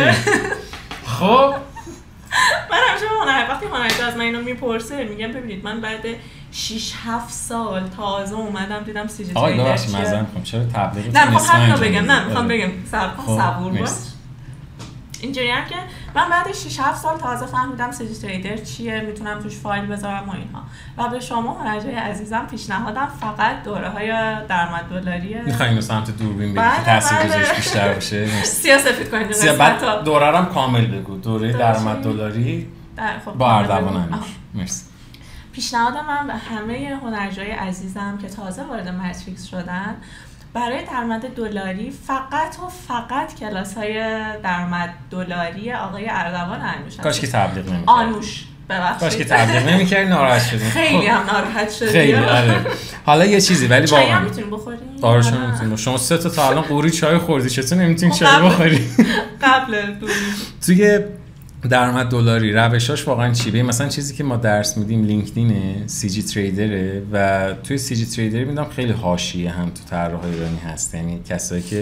خب من همیشه هنر وقتی هنرمند از من اینو میپرسه میگم ببینید من بعد شش هفت سال تازه اومدم دیدم سی جی آقای داشت مزن کنم چرا تبلیغتون نه میخوام همینو بگم نه میخوام بگم صبور باش. اینجوری هم که من بعد شش هفت سال تازه فهمیدم سی جی تریدر چیه، میتونم توش فایل بذارم و اینها. و به شما هنرجای عزیزم پیشنهادم فقط دوره‌های درآمد دلاریه. می‌خوایم اینو سمت دوربین بگید که تاثیرگذاریش بیشتر باشه. سیاست کنید قسمت بعد دوره رو هم کامل بگو. دوره درآمد دلاری با اردوان همیش. مرسی. پیشنهاد من به همه هنرجای عزیزم که تازه وارد ماتریکس شدن برای درآمد دلاری فقط و فقط کلاس‌های درآمد دلاری آقای اردوان انوش. کاش که تبلیغ نمی‌کرد. آنوش ببخشید. کاش که تبلیغ نمی‌کردی ناراحت شدیم. خیلی هم ناراحت شدیم. خیلی آره. حالا یه چیزی ولی واقعا چای هم می‌تونیم بخوریم. آره چای می‌تونیم. شما سه تا تا الان قوری چای خوردی، چطور نمی‌تونی چای بخوری؟ قبل دوری. توی درآمد دلاری روشاش واقعا چی؟ ببین مثلا چیزی که ما درس میدیم لینکدینه، سی جی تریدره و توی سی جی تریدر میدم خیلی حاشیه هم تو طراحای ایرانی هست، یعنی کسایی که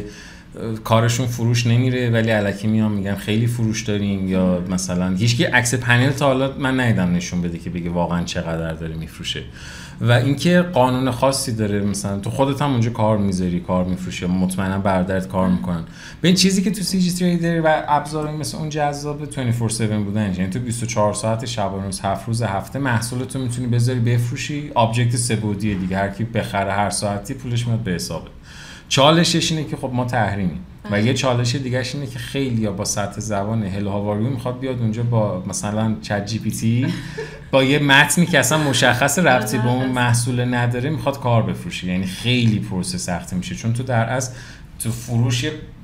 کارشون فروش نمیره ولی الکی میان میگن خیلی فروش داریم، یا مثلا هیچکی عکس پنل تا حالا من ندیدم نشون بده که بگه واقعا چقدر داره میفروشه. و اینکه قانون خاصی داره، مثلا تو خودت هم اونجا کار میذاری کار میفروشی، مطمئنا برادرت کار میکنن. به این چیزی که تو سی جی تریدر و ابزارهای مثل اون جذاب بیست و چهار هفت بودن، یعنی تو بیست و چهار ساعت شب و روز هفت روز هفته محصولتو میتونی بذاری بفروشی، آبجکت سه‌بعدی دیگه، هر کی بخره هر ساعتی پولش میاد به حسابه. چالشش اینه که خب ما تحریمیم و یه چالش دیگه‌اش اینه که خیلی‌ها با سطح زبان هلو هاواریو میخواد بیاد اونجا با مثلا چت جی پی تی با یه متنی که اصلا مشخص ربطی به اون محصول نداره میخواد کار بفروشه، یعنی خیلی پروسه سختی میشه، چون تو در اصل تو فروش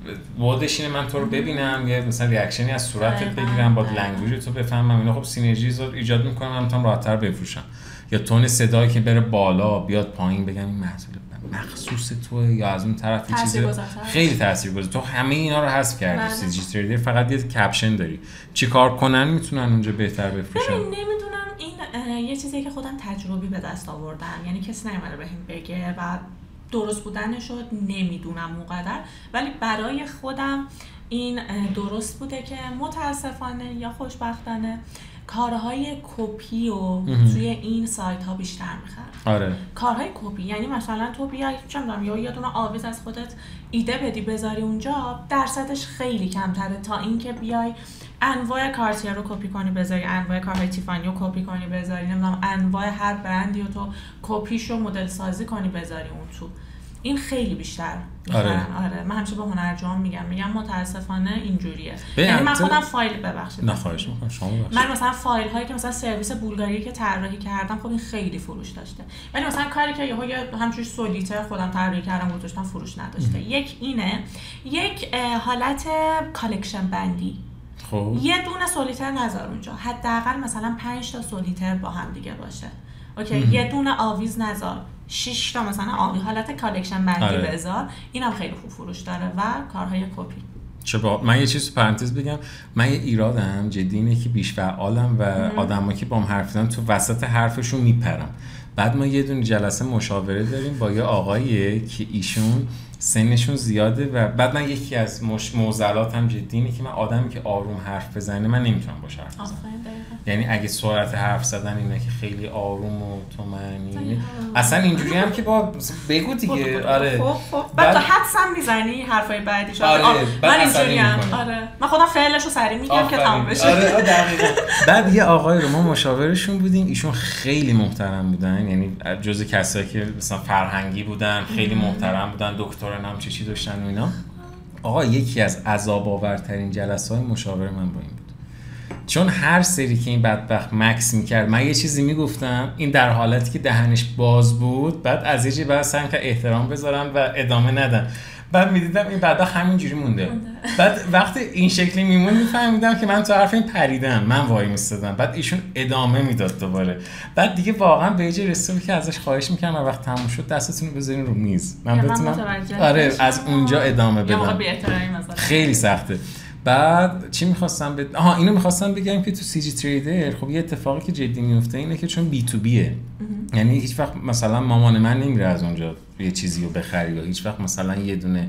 بودش اینه من تو رو ببینم یه مثلا ریاکشنی از صورتت بگیرم با لنگویج تو بفهمم، اینا خب سینرژی ایجاد میکنه من میتونم راحت‌تر بفروشم، یا تون صدایی که بره بالا بیاد پایین بگم این محصول مخصوص توه یا از اون طرف یه چیز خیلی تاثیرگذار. تو همه اینا رو حذف کردی سی جی تریدر، فقط یه کپشن داری چیکار کنن میتونن اونجا بهتر بفروشن. نمیدونم این یه چیزی که خودم تجربی به دست آوردم، یعنی کسی نمیاد بهم بگه و درست بودنش رو نمیدونم اونقدر، ولی برای خودم این درست بوده که متاسفانه یا خوشبختانه کارهای کپی و توی این سایت ها بیشتر میخرن. آره. کارهای کپی یعنی مثلا تو بیای چه میدونم یا یه دونه آویز از خودت ایده بدی بذاری اونجا، درصدش خیلی کمتره تا اینکه بیای انواع کارتیر رو کپی کنی بذاری، انواع کارهای تیفانی رو کپی کنی بذاری، نمیدونم انواع هر برندی رو تو کپیشو مدل سازی کنی بذاری اون تو. این خیلی بیشتر میخرن. آره. آره من همیشه به هنرجوام میگم میگم متاسفانه اینجوریه. یعنی من خودم فایل ببخشید نه خواهش میکنم شما ببخشید، من مثلا فایل هایی که مثلا سرویس بولگاری که طراحی کردم خب این خیلی فروش داشته، ولی مثلا کاری که یهو همچین سولیتر خودم طراحی کردم گذاشتم فروش نداشته. یک اینه، یک حالت کالکشن بندی. خب یه دونه سولیتر نذار اونجا، حداقل مثلا پنج تا سولیتر با هم دیگه باشه. اوکی ام. یه دونه آویز نذار، شش تا مثلا آویز، حالت کالکشن بندی آره. بذار. اینم خیلی خوب فروش داره. و کارهای کپی. چه با من یه چیز پرانتز بگم، من یه ایرادم جدی اینه که بیش فعالم و آدمایی که باهم حرف میزنن تو وسط حرفشون میپرم. بعد ما یه دونه جلسه مشاوره داریم با یه آقاییه که ایشون سنشون زیاده و بعد من یکی از معضلاتم جدی اینه که من آدمی که آروم حرف بزنه من نمیتونم باش حرف بزنم. یعنی اگه سرعت حرف زدن اینه که خیلی آروم و طمأنینه اصلا اینجوری هم که با بگو دیگه. آره خب خب بعد تو حدسم میزنی حرفای بعدیش. آره من اینجوری ام. آره من خودم فعلشو سریع میگم که تموم بشه. آره دقیقاً. بعد یه آقای رو ما مشاورشون بودیم، ایشون خیلی محترم بودن، یعنی جزء کسایی که مثلا فرهنگی بودن، خیلی محترم بودن، دکتر هم چه چی داشتن و اینا. آقا یکی از عذاب آورترین جلسه‌های مشاوره من با این بود، چون هر سری که این بدبخت مکس میکرد من یه چیزی میگفتم، این در حالتی که دهنش باز بود، بعد از یه جایی بعد سعی که احترام بذارم و ادامه ندم، بعد میدیدم این بدبخت همینجوری مونده. بعد وقتی این شکلی میمون میفهمیدم که من تو حرف این پریدم، من وای میستادم، بعد ایشون ادامه میداد دوباره. بعد دیگه واقعا به یه جای رسیدم که ازش خواهش میکردم هر وقت تموم شد دستتون رو بذارین رو میز من بتونم آره از اونجا ادامه بدم. خیلی سخته. بعد چی می‌خواستم بد... آها اینو می‌خواستم بگم که تو سی جی تریدر خب یه اتفاقی که جدی میفته اینه که چون بی تو بیه، یعنی هیچ وقت مثلا مامان من نمیره از اونجا یه چیزی رو بخری، یا هیچ وقت مثلا یه دونه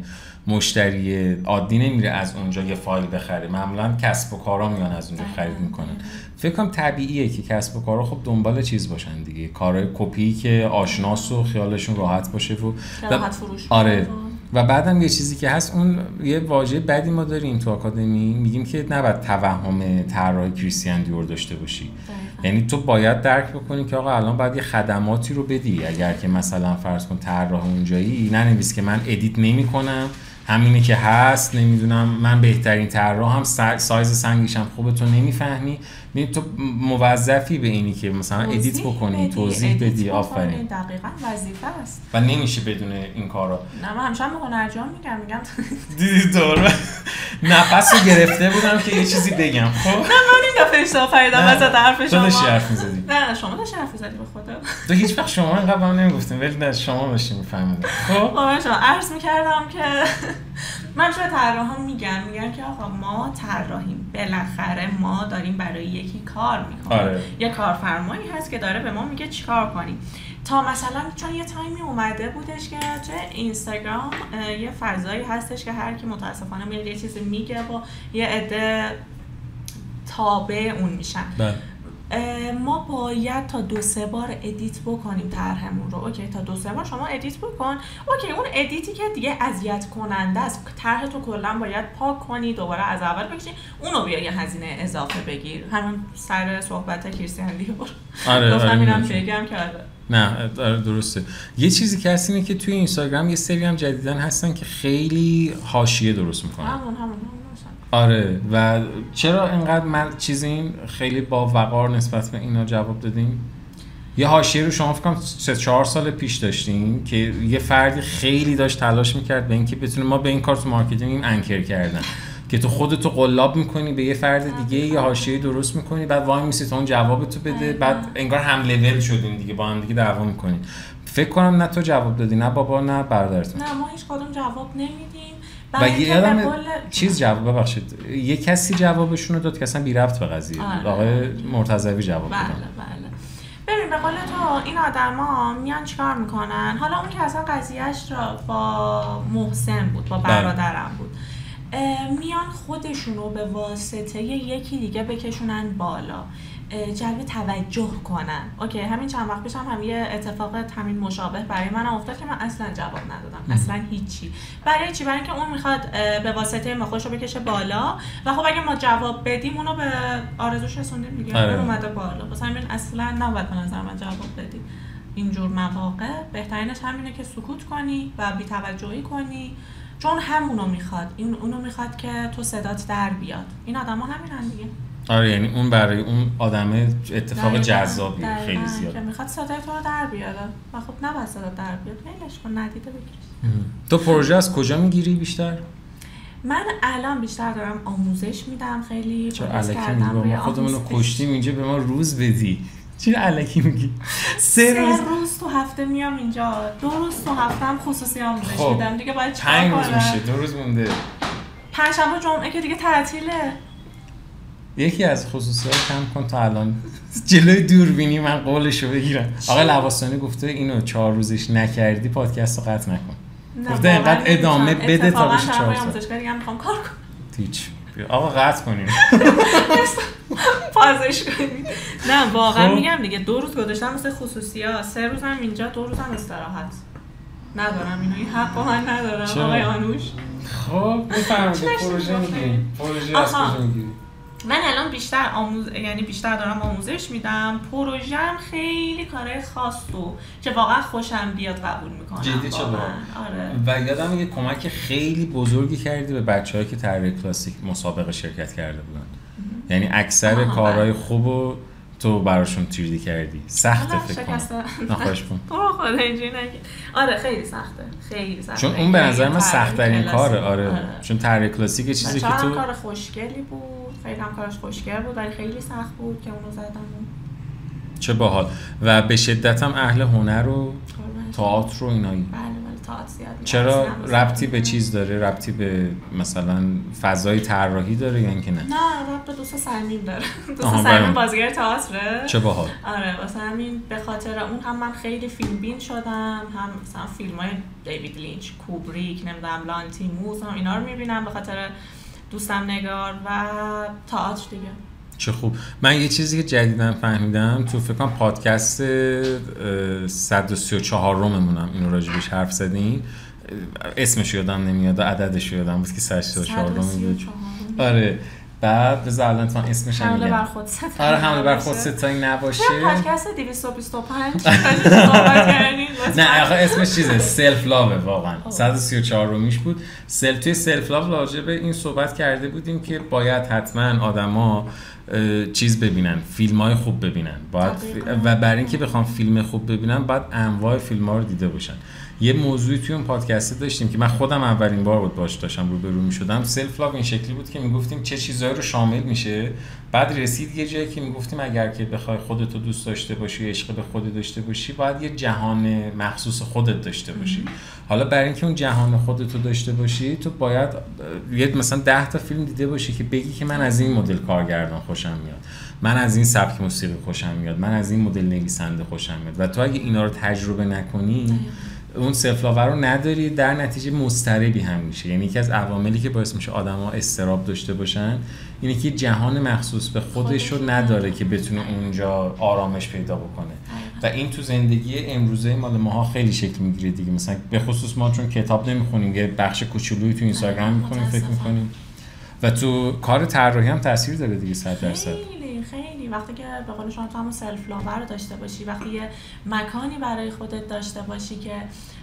مشتری عادی نمیره از اونجا یه فایل بخره، معمولا کسب و کارا میان از اونجا خرید میکنن. فکر کنم طبیعیه که کسب و کارا خب دنبال چیز باشن دیگه، کارهای کپی که آشناس و خیالشون راحت باشه و راحت فروش. آره. و بعدم یه چیزی که هست، اون یه واژه بدی ما داریم تو آکادمی، میگیم که نباید توهم طراح کریستیان دیور داشته باشی. یعنی تو باید درک بکنی که آقا الان باید یه خدماتی رو بدی. اگر که مثلا فرض کن طراح اونجایی ننویس که من ادیت نمی‌کنم، همینه که هست، نمیدونم من بهترین طراحم، سایز سنگیشم خوبه تو نمیفهمی، می تو موظفی به اینی که مثلا ادیت بکنی، توضیح بدی. آفرین، دقیقاً وظیفه است و نمیشه بدون این کارا. نه من همیشه به هنرجوام میگم میگم دیدی دور نفس رو گرفته بودم که یه چیزی بگم. خب نه من این دفعه اشتباه پریدم وسط حرف شما. تو داشتی حرف می‌زدی. نه شما داشتی حرف می‌زدی به خدا. تو هیچ وقت شما اینقدر هم نمیگفتین، ولی نه شما داشتی می‌فهمیدین. خب من شما عرض می‌کردم که من چرا طراحا میگن میگن که آقا ما طراحیم، بالاخره ما داریم برای یکی کار میکنیم. آره. یه کارفرمایی هست که داره به ما میگه چیکار کنیم. تا مثلا چون یه تایمی اومده بودش که توی اینستاگرام یه فضایی هستش که هر کی متاسفانه میاد یه چیزی میگه و یه عده تابع اون میشن. بله. ما باید تا دو سه بار ادیت بکنیم طرحمون رو. اوکی تا دو سه بار شما ادیت بکن. اوکی اون ادیتی که دیگه اذیت کننده است، طرح تو کلا باید پاک کنی، دوباره از اول بکشی، اونو بیا یه هزینه اضافه بگیر. همون سر صحبت کریستیان دیگه بود. آره گفتم آره اینم بگم که نه درسته. یه چیزی که هست اینه که توی اینستاگرام یه سری هم جدیدن هستن که خیلی حاشیه درست میکنن. همون همون آره و چرا اینقدر من چیزین خیلی با وقار نسبت به اینا جواب دادیم؟ یه حاشیه رو شما فکر کنم سه چهار سال پیش داشتیم که یه فردی خیلی داشت تلاش میکرد به اینکه بتونه ما به این کار تو مارکتینگ انکر کردن که تو خودتو قلاب میکنی به یه فرد دیگه یه حاشیه درست میکنی بعد وای میسی تا اون جوابتو بده، بعد انگار هم لول شدین دیگه با هم دیگه دعوا میکنین. فکر کنم نه تو جواب دادی نه بابا نه برادرتون. نه ما هیچ کدوم جواب نمیدیم. و یادم چیز جواب ببخشید یه کسی جوابشون رو داد که اصلا بی ربط به قضیه بود. آقای مرتضوی جواب داد. بله بله. ببین به قول تو این آدما میان چیکار میکنن؟ حالا اون که اصلا قضیهش را با محسن بود، با برادرم بود، میان خودشون رو به واسطه یکی دیگه بکشونن بالا، جلب توجه کنن. اوکی همین چند وقت پیش هم, هم یه اتفاق همین مشابه برای من افتاد که من اصلا جواب ندادم. اصلا هیچی. برای چی؟ برای اینکه اون میخواد به واسطه ما خودش رو بکشه بالا و خب اگه ما جواب بدیم اونو به آرزوش رسوندیم دیگه. اون اومده بالا. واسه همین اصلا نباید به نظر من جواب بدی. اینجور مواقع بهترینش همینه که سکوت کنی و بی‌توجهی کنی، چون همونو میخواد. این اونو میخواد که تو صدات در بیاد. این آدما همینن دیگه. آره یعنی اون برای اون آدمه اتفاق جذابی خیلی زیاد که میخواد صدای تو رو در بیاره و خب نباید صدا در بیاد، ولش کن ندیده بگیری. تو پروژه از کجا میگیری بیشتر؟ من الان بیشتر دارم آموزش میدم. خیلی چرا الکی میگی؟ ما خودمون رو کشتیم اینجا به ما روز بدی. چرا الکی میگی؟ سه روز سه روز تو هفته میام اینجا، دو روز تو هفته هم خصوصی آموزش خب. میدم دیگه. باید چیکار کنم؟ پنج روز میشه، دو روز مونده. پنجشنبه جمعه که دیگه تعطیله. یکی از خصوصیات کم کن تا الان جلوی دوربینی من قولشو بگیرم. آقا لواسانی گفته اینو چهار روزش نکردی پادکست رو قطع نکن. گفته اینقدر ادامه بده تا بشه چهار سال. اتفاقا دیگه میخوام کار کنم. هیچ. آقا قطع کنیم. پازش کنیم. نه واقعا میگم دیگه دو روز گذاشتم مثل خصوصیات، سه روزم اینجا، دو روزم استراحت. ندارم اینو، این حقو من ندارم آقای آنوش. خب بفرمایید پروژه میگیم. پروژه از کجا میگیری؟ من الان بیشتر آموز یعنی بیشتر دارم آموزش میدم. پروژه‌ام خیلی کارهای خاص و که واقعا خوشم بیاد قبول میکنم. جدی چه آره. و یادم یه کمک خیلی بزرگی کردی به بچه‌هایی که طراحی کلاسیک مسابقه شرکت کرده بودن. یعنی اکثر کارهای خوبو تو براشون تریدی کردی. سخته فکر کنم. نخواهش کن. تو خدا اینجوری نگی. آره خیلی سخته. خیلی سخته. چون اون به نظر من سخت ترین کاره. آره. آره. چون طراحی کلاسیک چیزی که تو کار خوشگلی بود. خیلی هم کارش خوشگل بود ولی خیلی سخت بود که اونو زدم. چه باحال. و به شدت هم اهل هنر و تئاتر و اینایی. بله بله تئاتر زیاد. چرا ربطی به چیز داره؟ ربطی به مثلا فضای طراحی داره یا اینکه نه؟ نه ربط به دوست صمیم داره. دوست صمیم بازیگر تئاتره. چه باحال. آره واسه همین به خاطر اون هم من خیلی فیلم بین شدم، هم مثلا فیلمای دیوید لینچ، کوبریک، نمیدونم لانتیموس، هم اینا رو میبینم به خاطر دوستم نگار و تئاتر دیگه. چه خوب. من یه چیزی که جدیداً فهمیدم تو فکر کنم پادکست صد و سی و چهار روممونم اینو راجبش حرف زدیم، اسمش یادم نمیاد و عددش یادم بود که صد و سی و چهار روم بود. آره بعد بذار الان تو اسمش هم حمله بر خود ستایی. آره حمله بر خود ستایی نباشه. پادکست دویست و بیست و پنج صحبت کردین. نه آخه اسمش چیزه سلف لاو واقعا. صد و سی و چهار رومیش بود. سلف توی سلف لاو راجع به این صحبت کرده بودیم که باید حتما آدما چیز ببینن، فیلم‌های خوب ببینن. باید و برای اینکه بخوام فیلم خوب ببینن باید انواع فیلم‌ها رو دیده باشن. یه موضوعی توی اون پادکست داشتیم که من خودم اولین بار بود باش داشتم روبرو می‌شدم. سلف لاو این شکلی بود که میگفتیم چه چیزایی رو شامل میشه. بعد رسید یه جایی که میگفتیم اگر که بخوای خودت رو دوست داشته باشی، عشق به خودت داشته باشی، باید یه جهان مخصوص خودت داشته باشی. حالا برای اینکه اون جهان خودت رو داشته باشی، تو باید یه مثلا ده تا فیلم دیده باشی که بگی که من از این مدل کارگردان خوشم میاد، من از این سبک موسیقی خوشم میاد، من از این مدل نویسنده خوشم میاد. و تو اگه اینا رو تجربه نکنی، اون سلف لاو رو نداری، در نتیجه مضطربی هم میشه. یعنی یکی از عواملی که باعث میشه آدما استراب داشته باشن اینه که جهان مخصوص به خودش رو نداره که بتونه اونجا آرامش پیدا بکنه. و این تو زندگی امروزه مال ماها خیلی شکل میگیره دیگه. مثلا به خصوص ما چون کتاب نمیخونیم، یه بخش کوچولویی تو اینستاگرام میخونیم، فکر میکنیم و تو کار طراحی هم تاثیر داره دیگه صد درصد. خیلی خیلی وقتی که به قول شما تو همون سلف لاو رو داشته باشی، وقتی یه مکانی برای خودت داشته باشی که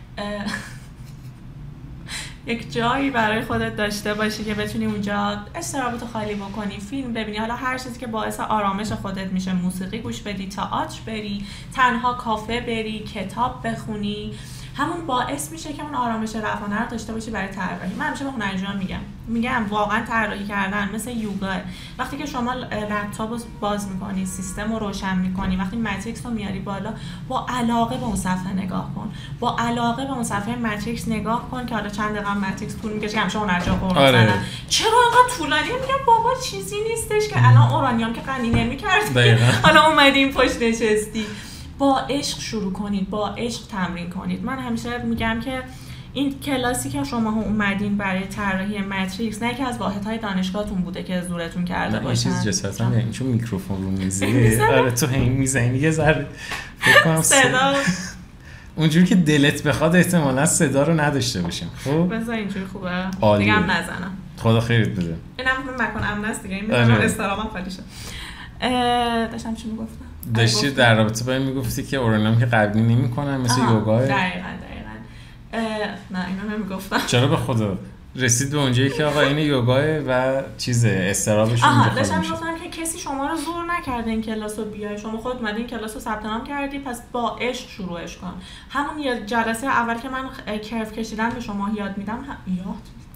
یک جایی برای خودت داشته باشی که بتونی اونجا استرابتو خالی بکنی، فیلم ببینی، حالا هر چیزی که باعث آرامش خودت میشه، موسیقی گوش بدی، تئاتر بری، تنها کافه بری، کتاب بخونی، همون باعث میشه که اون آرامش روانه رو داشته باشی برای طراحی. من همیشه به هنرمندان میگم میگم واقعا طراحی کردن مثل یوگا. وقتی که شما لپتاپ رو باز میکنی، سیستم رو روشن میکنی، وقتی ماتریکس رو میاری بالا، با علاقه به اون صفحه نگاه کن، با علاقه به اون صفحه ماتریکس نگاه کن که حالا چند دقیقه ماتریکس طول میکشه که همیشه هنرجا قرار آره. چرا اینقدر طولانی؟ میگم بابا چیزی نیستش که الان اورانیوم که غنی نمی‌کردی حالا اومدیم پشت نشستی. با عشق شروع کنید، با عشق تمرین کنید. من همیشه میگم که این کلاسی که شما هم اومدین برای طراحی ماتریکس نه که از واحدهای دانشگاهتون بوده که زورتون کرده باشن. نه این چیز جسارتم یعنی چون میکروفون رو میزه آره تو همین میزنی یه ذره فکر کنم صدا اونجوری که دلت بخواد احتمالاً صدا رو نداشته باشیم. خب بذار اینجوری خوبه دیگه هم نزنم. خدا خیرت بده. اینم مکان امن است دیگه. این میذارم استرامم خالی شه. داشتم چی میگفتم؟ داشتی در رابطه با این میگفتی که اورانیوم که قبلی نمیکنن مثل یوگا. دقیقاً دقیقاً. نه اینو نمیگفتم. چرا به خدا رسید به اونجایی که آقا این یوگاه و چیز استرابش رو میخواد. داشتم میگفتم که کسی شما رو زور نکرده این کلاس رو بیای، شما خودت اومدین کلاس رو ثبت نام کردی، پس با عشق شروعش کن. همون یه جلسه اول که من کرف کشیدن به شما یاد میدم، یاد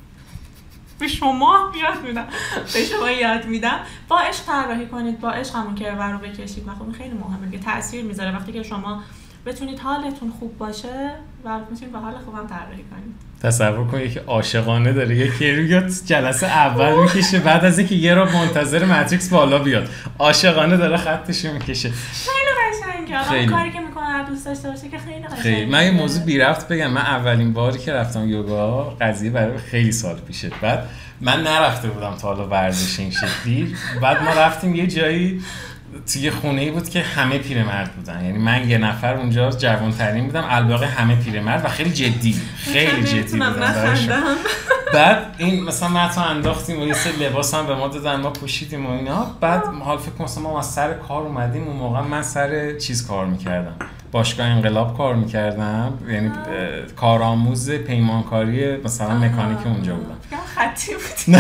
به شما یاد میدم به شما یاد میدم با عشق طراحی کنید، با عشق همون کرف رو بکشید. و خب خیلی مهمه که تاثیر میذاره وقتی که شما بتونید حالتون خوب باشه و میتونید با حال خوبم طراحی کنید. تصور کن یکی عاشقانه داره یکی رو جلسه اول میکشه، بعد از اینکه یه رو منتظر ماتریکس بالا بیاد عاشقانه داره خطش میکشه. خیلی قشنگه. اون کاری که میکنه دوست داشته باشه که خیلی قشنگه. خیلی من یه موضوع بی ربط بگم. من اولین باری که رفتم یوگا قضیه برای خیلی سال پیشه، بعد من نرفته بودم تا حالا ورزش این شکلی. بعد ما رفتیم یه جایی توی خونه‌ای بود که همه پیرمرد بودن، یعنی من یه نفر اونجا جوان‌ترین بودم، الباقی همه پیرمرد و خیلی جدی خیلی جدی بودن. بعد این مثلا ما تو انداختیم و یه سری لباس هم به ما دادن، ما پوشیدیم و اینا. بعد حال فکر کنم ما از سر کار اومدیم، اون موقع من سر چیز کار می‌کردم، باشگاه انقلاب کار می‌کردم، یعنی کارآموز پیمانکاری مثلا مکانیک اونجا بودم. خطی بود.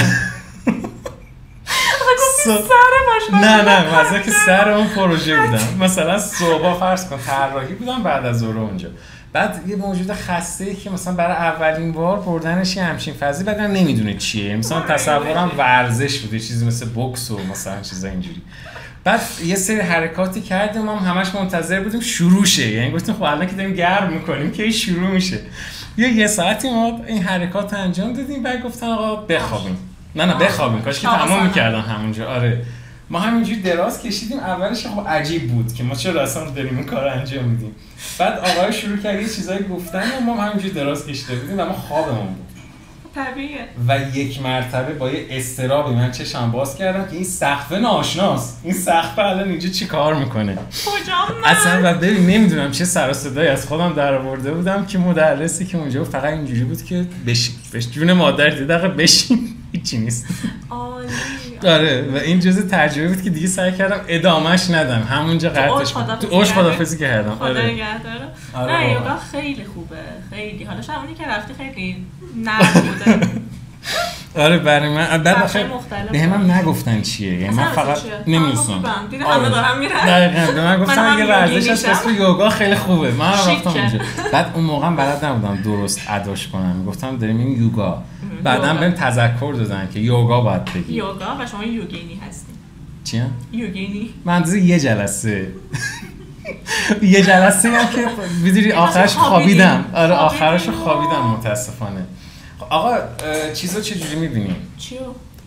نه نه مثلا که سر اون پروژه بودم، مثلا صبح فرض کن طراحی بودم، بعد از ظهر اونجا. بعد یه موجود خسته‌ای که مثلا برای اولین بار بردنش یه همچین فضی، بعدم نمیدونه چیه، مثلا تصورم ورزش بوده، چیزی مثل بوکس و مثلا چیزا اینجوری. بعد یه سری حرکاتی کردیم، ما هم همش منتظر بودیم شروع شه، یعنی گفتیم خب الان که داریم گرم می‌کنیم که شروع میشه. یه یه ساعتی ما این حرکات انجام دادیم، بعد گفتن آقا بخوابیم. نه نه بخوابیم، کاش که تمام می‌کردن همونجا. آره ما همینجوری دراز کشیدیم. اولش خب عجیب بود که ما چرا اصلا داریم این کارو انجام میدیم. بعد آقای شروع کرد یه چیزایی گفتن و ما همینجوری دراز کشیده بودیم و ما خوابمون بود. طبیعیه. و یک مرتبه با یه استرابی من چشم باز کردم که این سقف ناآشناست، این سقف الان اینجا چی کار میکنه کجام من اصلا. و ببین نمیدونم چه سر و صدایی از خودم در آورده بودم که مدرسی که اونجا فقط اینجوری بود که بشین بش جون مادر دیگه دقیقه بشین هیچی نیست. عالی. آره و این جزء تجربه بود که دیگه سعی کردم ادامهش ندم، همونجا قطعش کنم. تو اوش خدافظی کردم. آره خدا نگهداره. نه یوگا خیلی خوبه، خیلی. حالا شب اونی که رفتی خیلی نرم بوده. آره برای من بعد آخه مختلف به هم نگفتن چیه، یعنی من فقط نمی‌دونستم. دیدم همه دارن میرن. دقیقاً به من گفتن اگه ورزش هست اسم یوگا خیلی خوبه. من رفتم اونجا. بعد اون موقع بلد نبودم درست اداش کنم. گفتم داریم این یوگا. بعدم بهم تذکر دادن که یوگا باید بگی. یوگا و شما یوگینی هستی. چیه؟ یوگینی. منظور یه جلسه. یه جلسه هم که می‌دونی آخرش خوابیدم. آره آخرش خوابیدم متاسفانه. آقا چیزو چجوری می‌بینی؟ چیو؟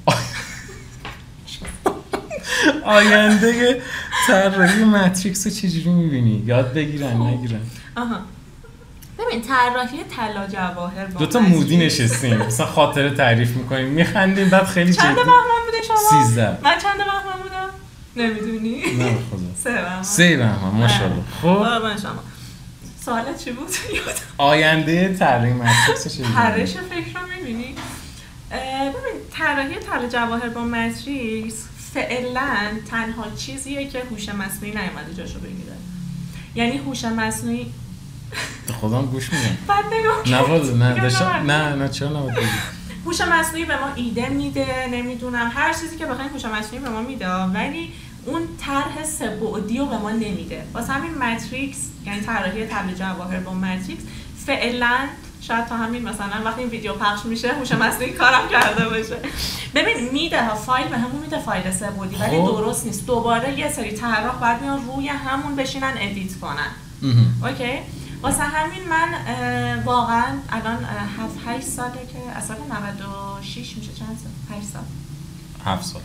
آینده طراحی ماتریکس رو چجوری می‌بینی؟ یاد بگیرن نگیرن. آها. ببین طراحی طلا جواهر با دو تا مودی نشستیم مثلا خاطره تعریف می‌کنیم می‌خندیم بعد خیلی جدی. چند بهمن بوده شما؟ سیزده. من چند بهمن بودم؟ نمیدونی؟ نه خدا. سه بهمن. سه بهمن ماشاءالله. خب قربان شما. سوالت چی بود؟ آینده طراحی ماتریکس چجوری؟ طرحش فکر رو می‌بینی؟ ببین طراحی طلا جواهر با ماتریکس فعلا تنها چیزیه که هوش مصنوعی نیومده جاشو بگیره. یعنی هوش مصنوعی خودم گوش میدم. بعد نگاه نه نه داشتم نه نه چرا نباید بگی. هوش مصنوعی به ما ایده میده، نمیدونم هر چیزی که بخوایم هوش مصنوعی به ما میده، ولی اون طرح سه بعدی رو به ما نمیده. واسه همین ماتریکس یعنی طراحی طلا جواهر با ماتریکس فعلا شاید تا همین مثلا وقتی این ویدیو پخش میشه هوش مصنوعی کارم کرده باشه. ببین میده ها فایل به همون میده فایل سه بعدی ولی درست نیست. دوباره یه سری طراح بعد میان روی همون بشینن ادیت کنن. اوکی؟ واسه همین من واقعا الان هفت هشت ساله که از سال نود و شش میشه چند سال؟ هشت سال. هفت سال.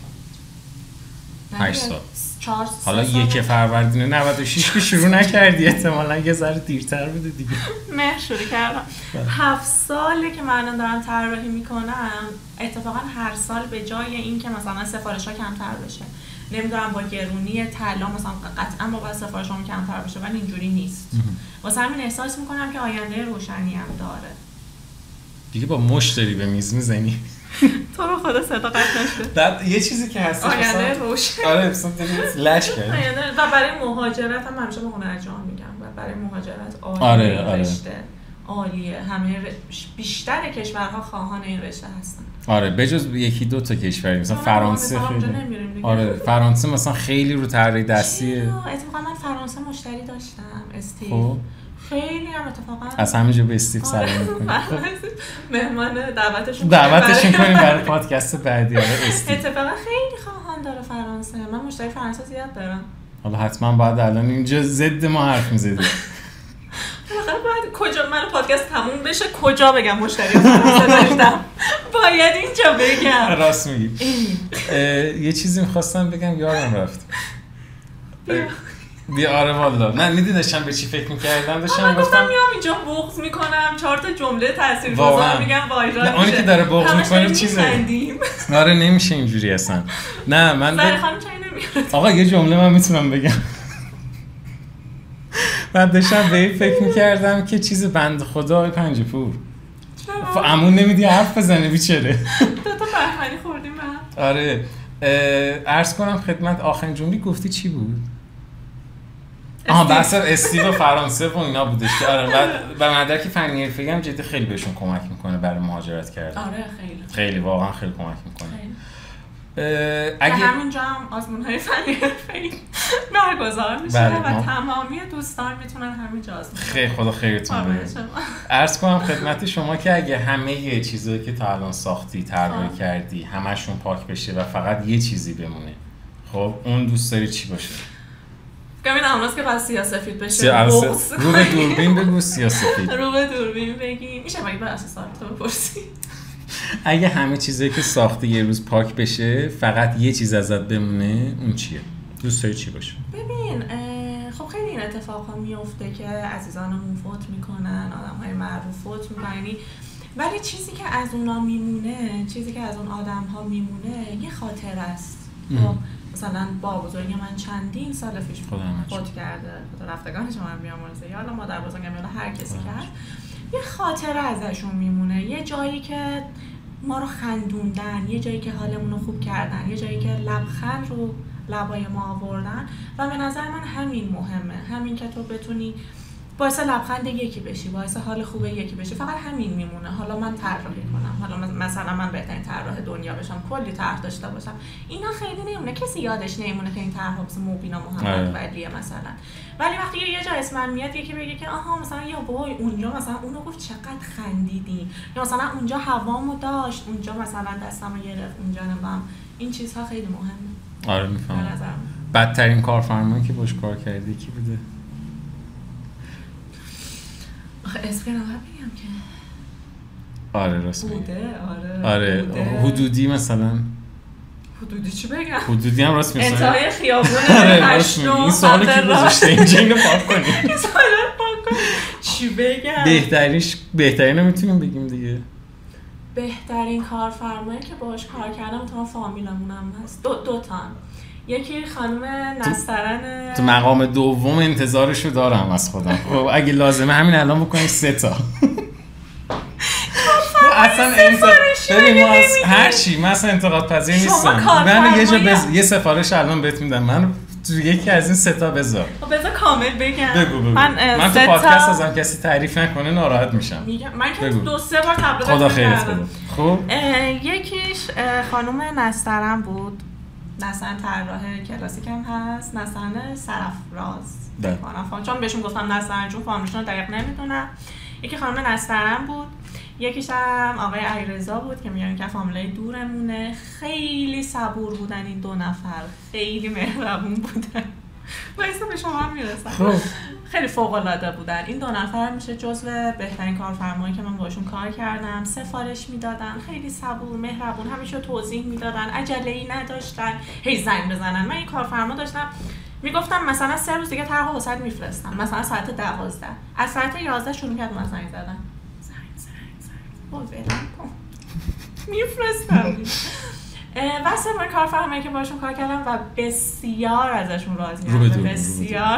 هشت سال. چهار حالا یک فروردین نود و شش که شروع نکردی احتمالاً یه ذره دیرتر بوده دیگه. مهر شروع کردم. هفت ساله که من الان دارم طراحی میکنم. اتفاقا هر سال به جای این که مثلا سفارش‌ها کمتر بشه نمیدونم با گرونی طلا مثلا قطعا با باید سفارش‌هامون کمتر بشه ولی اینجوری نیست. واسه همین احساس میکنم که آینده روشنی هم داره. دیگه با مشتری به میز میزنی. تو رو خدا صداقت نشده. بعد یه چیزی که هست آینده روشن. آره مثلا لش کرد. و برای مهاجرت هم همیشه به هنرجان میگم و برای مهاجرت عالیه. آره آره. عالیه. همه بیشتر کشورها خواهان این رشته هستن. آره بجز یکی دو تا کشوری مثلا فرانسه خیلی. آره فرانسه مثلا خیلی رو طراحی دستیه. اتفاقا من فرانسه مشتری داشتم استیو. خب خیلی هم اتفاقا از همینجا به استیو سلام می‌کنیم. مهمان دعوتشون دعوتشون کنیم برای پادکست بعدی. آره استیو اتفاقا خیلی خواهان داره فرانسه. من مشتری فرانسه زیاد دارم. حالا حتما باید الان اینجا ضد ما حرف می‌زدی. باید کجا من پادکست تموم بشه کجا بگم مشتری فرانسه داشتم؟ باید اینجا بگم. راست میگی. یه چیزی می‌خواستم بگم یادم رفت. بیا آره والا نه میدونستم به چی فکر می‌کردم داشتم گفتم میام اینجا بغض میکنم چهار تا جمله تاثیرگذار میگم وایرال میشه. اونی که داره بغض میکنه چیزه. آره نمیشه اینجوری اصلا. نه من سر خانم چای نمیاره. آقا یه جمله من میتونم بگم. من داشتم به این فکر می‌کردم که چیز بند خدا پنجپور. چرا؟ عمون نمیدی حرف بزنه بیچاره. دو تا بهمنی خوردیم من. آره عرض کنم خدمت آخرین جمله گفتی چی بود؟ آها بحث استیو و فرانسه و اینا بودش که آره و مدرک فنی حرفه‌ای هم جدی خیلی بهشون کمک میکنه برای مهاجرت کردن. آره خیلی خیلی واقعا خیلی کمک میکنه. اگه همینجا هم آزمون‌های فنی حرفه‌ای برگزار میشه و تمامی دوستان میتونن همینجا آزمون. خیلی خدا خیرتون بده. عرض کنم خدمت شما که اگه همه چیزایی که تا الان ساختی طراحی کردی همشون پاک بشه و فقط یه چیزی بمونه خب اون دوست داری چی باشه؟ گمین هموناست که باید سیاسفید بشه رو به دوربین بگو سیاسفید رو به دوربین بگی میشه باید باید اساسا تو بپرسی اگه همه چیزایی که ساختی یه روز پاک بشه فقط یه چیز ازت بمونه اون چیه؟ دوست داری چی باشه؟ ببین خب خیلی این اتفاق ها میفته که عزیزانمون فوت میکنن آدم های معروف فوت میکنن ولی چیزی که از اونا میمونه چیزی که از اون آدم ها میمونه یه خاطر است مثلا با بزرگ من چندین سال پیش فوت کرده خدا رفتگانش من بیامرزه یا حالا مادر بزرگم یا هر کسی که یه خاطره ازشون میمونه یه جایی که ما رو خندوندن یه جایی که حالمون رو خوب کردن یه جایی که لبخند رو لبای ما آوردن و به نظر من همین مهمه همین که تو بتونی باعث لبخند یکی بشی باعث حال خوب یکی بشی فقط همین میمونه حالا من طراحی کنم حالا مثلا من بهترین طراح دنیا بشم، کلی طرح داشته باشم، اینا خیلی نمیمونه، کسی یادش نمیمونه که این طرح مثل مبینا محمد ولیه مثلا. ولی وقتی یه جا اسم میاد یکی بگه که آها مثلا یا وای اونجا مثلا اونو گفت چقدر خندیدی، یا مثلا اونجا هوامو داشت، اونجا مثلا دستمو گرفت، اونجا نمیدونم، این چیزها خیلی مهمه. آره میفهمم. بدترین کارفرمایی که باش کار کردی کی بوده؟ آخه اسم نمیدونم بگم که آره راست میگی. بوده آره آره بوده. حدودی مثلا حدودی چی بگم؟ حدودی هم راست میگم. انتهای خیابون هشتم. این سوالی که گذاشته اینجا اینو پاک کنیم. این سوالا رو پاک کنیم. چی بگم؟ بهترینش بهترین رو میتونیم بگیم دیگه. بهترین کارفرمایی که باهاش کار کردم تو فامیلمونم هست. دو دو تا. یکی خانم نسترن. تو مقام دوم انتظارشو دارم از خودم. خب اگه لازمه همین الان بکنیم سه تا. اصلا انتقاد ببین ما از هر چی مثلا انتقاد پذیر نیستم. من یه جا بز... یه سفارش الان بهت میدم. من تو یکی از این سه تا بذار. خب بذار کامل بگم. بگو بگو. من, من تو پادکست ازم کسی تعریف نکنه ناراحت میشم. میگم من که دو سه بار تبلیغ خدا خیرت بده. خب یکیش خانم نسترن بود. نسترن طراح کلاسیک هم هست. نسترن سرافراز. بله. چون بهشون گفتم نسترن چون فامیلشون رو دقیق نمیدونم. یکی خانم نسترن بود. یکیش هم آقای علیرضا بود که میگن که فامیلای دورمونه. خیلی صبور بودن این دو نفر، خیلی مهربون بودن. وایسا به شما هم میرسم. خب خیلی فوق العاده بودن این دو نفر. میشه جزو بهترین کارفرمایی که من باشون کار کردم. سفارش میدادن، خیلی صبور مهربون، همیشه توضیح میدادن، عجله‌ای نداشتن هی زنگ بزنن. من این کارفرما داشتم میگفتم مثلا سه روز دیگه طرحو واسط میفرستم، مثلا ساعت دوازده، از ساعت یازده شروع کرد من زنگ زدن. میفرستم و سومین کارفرمایی که باشون کار کردم و بسیار ازشون راضی ام، بسیار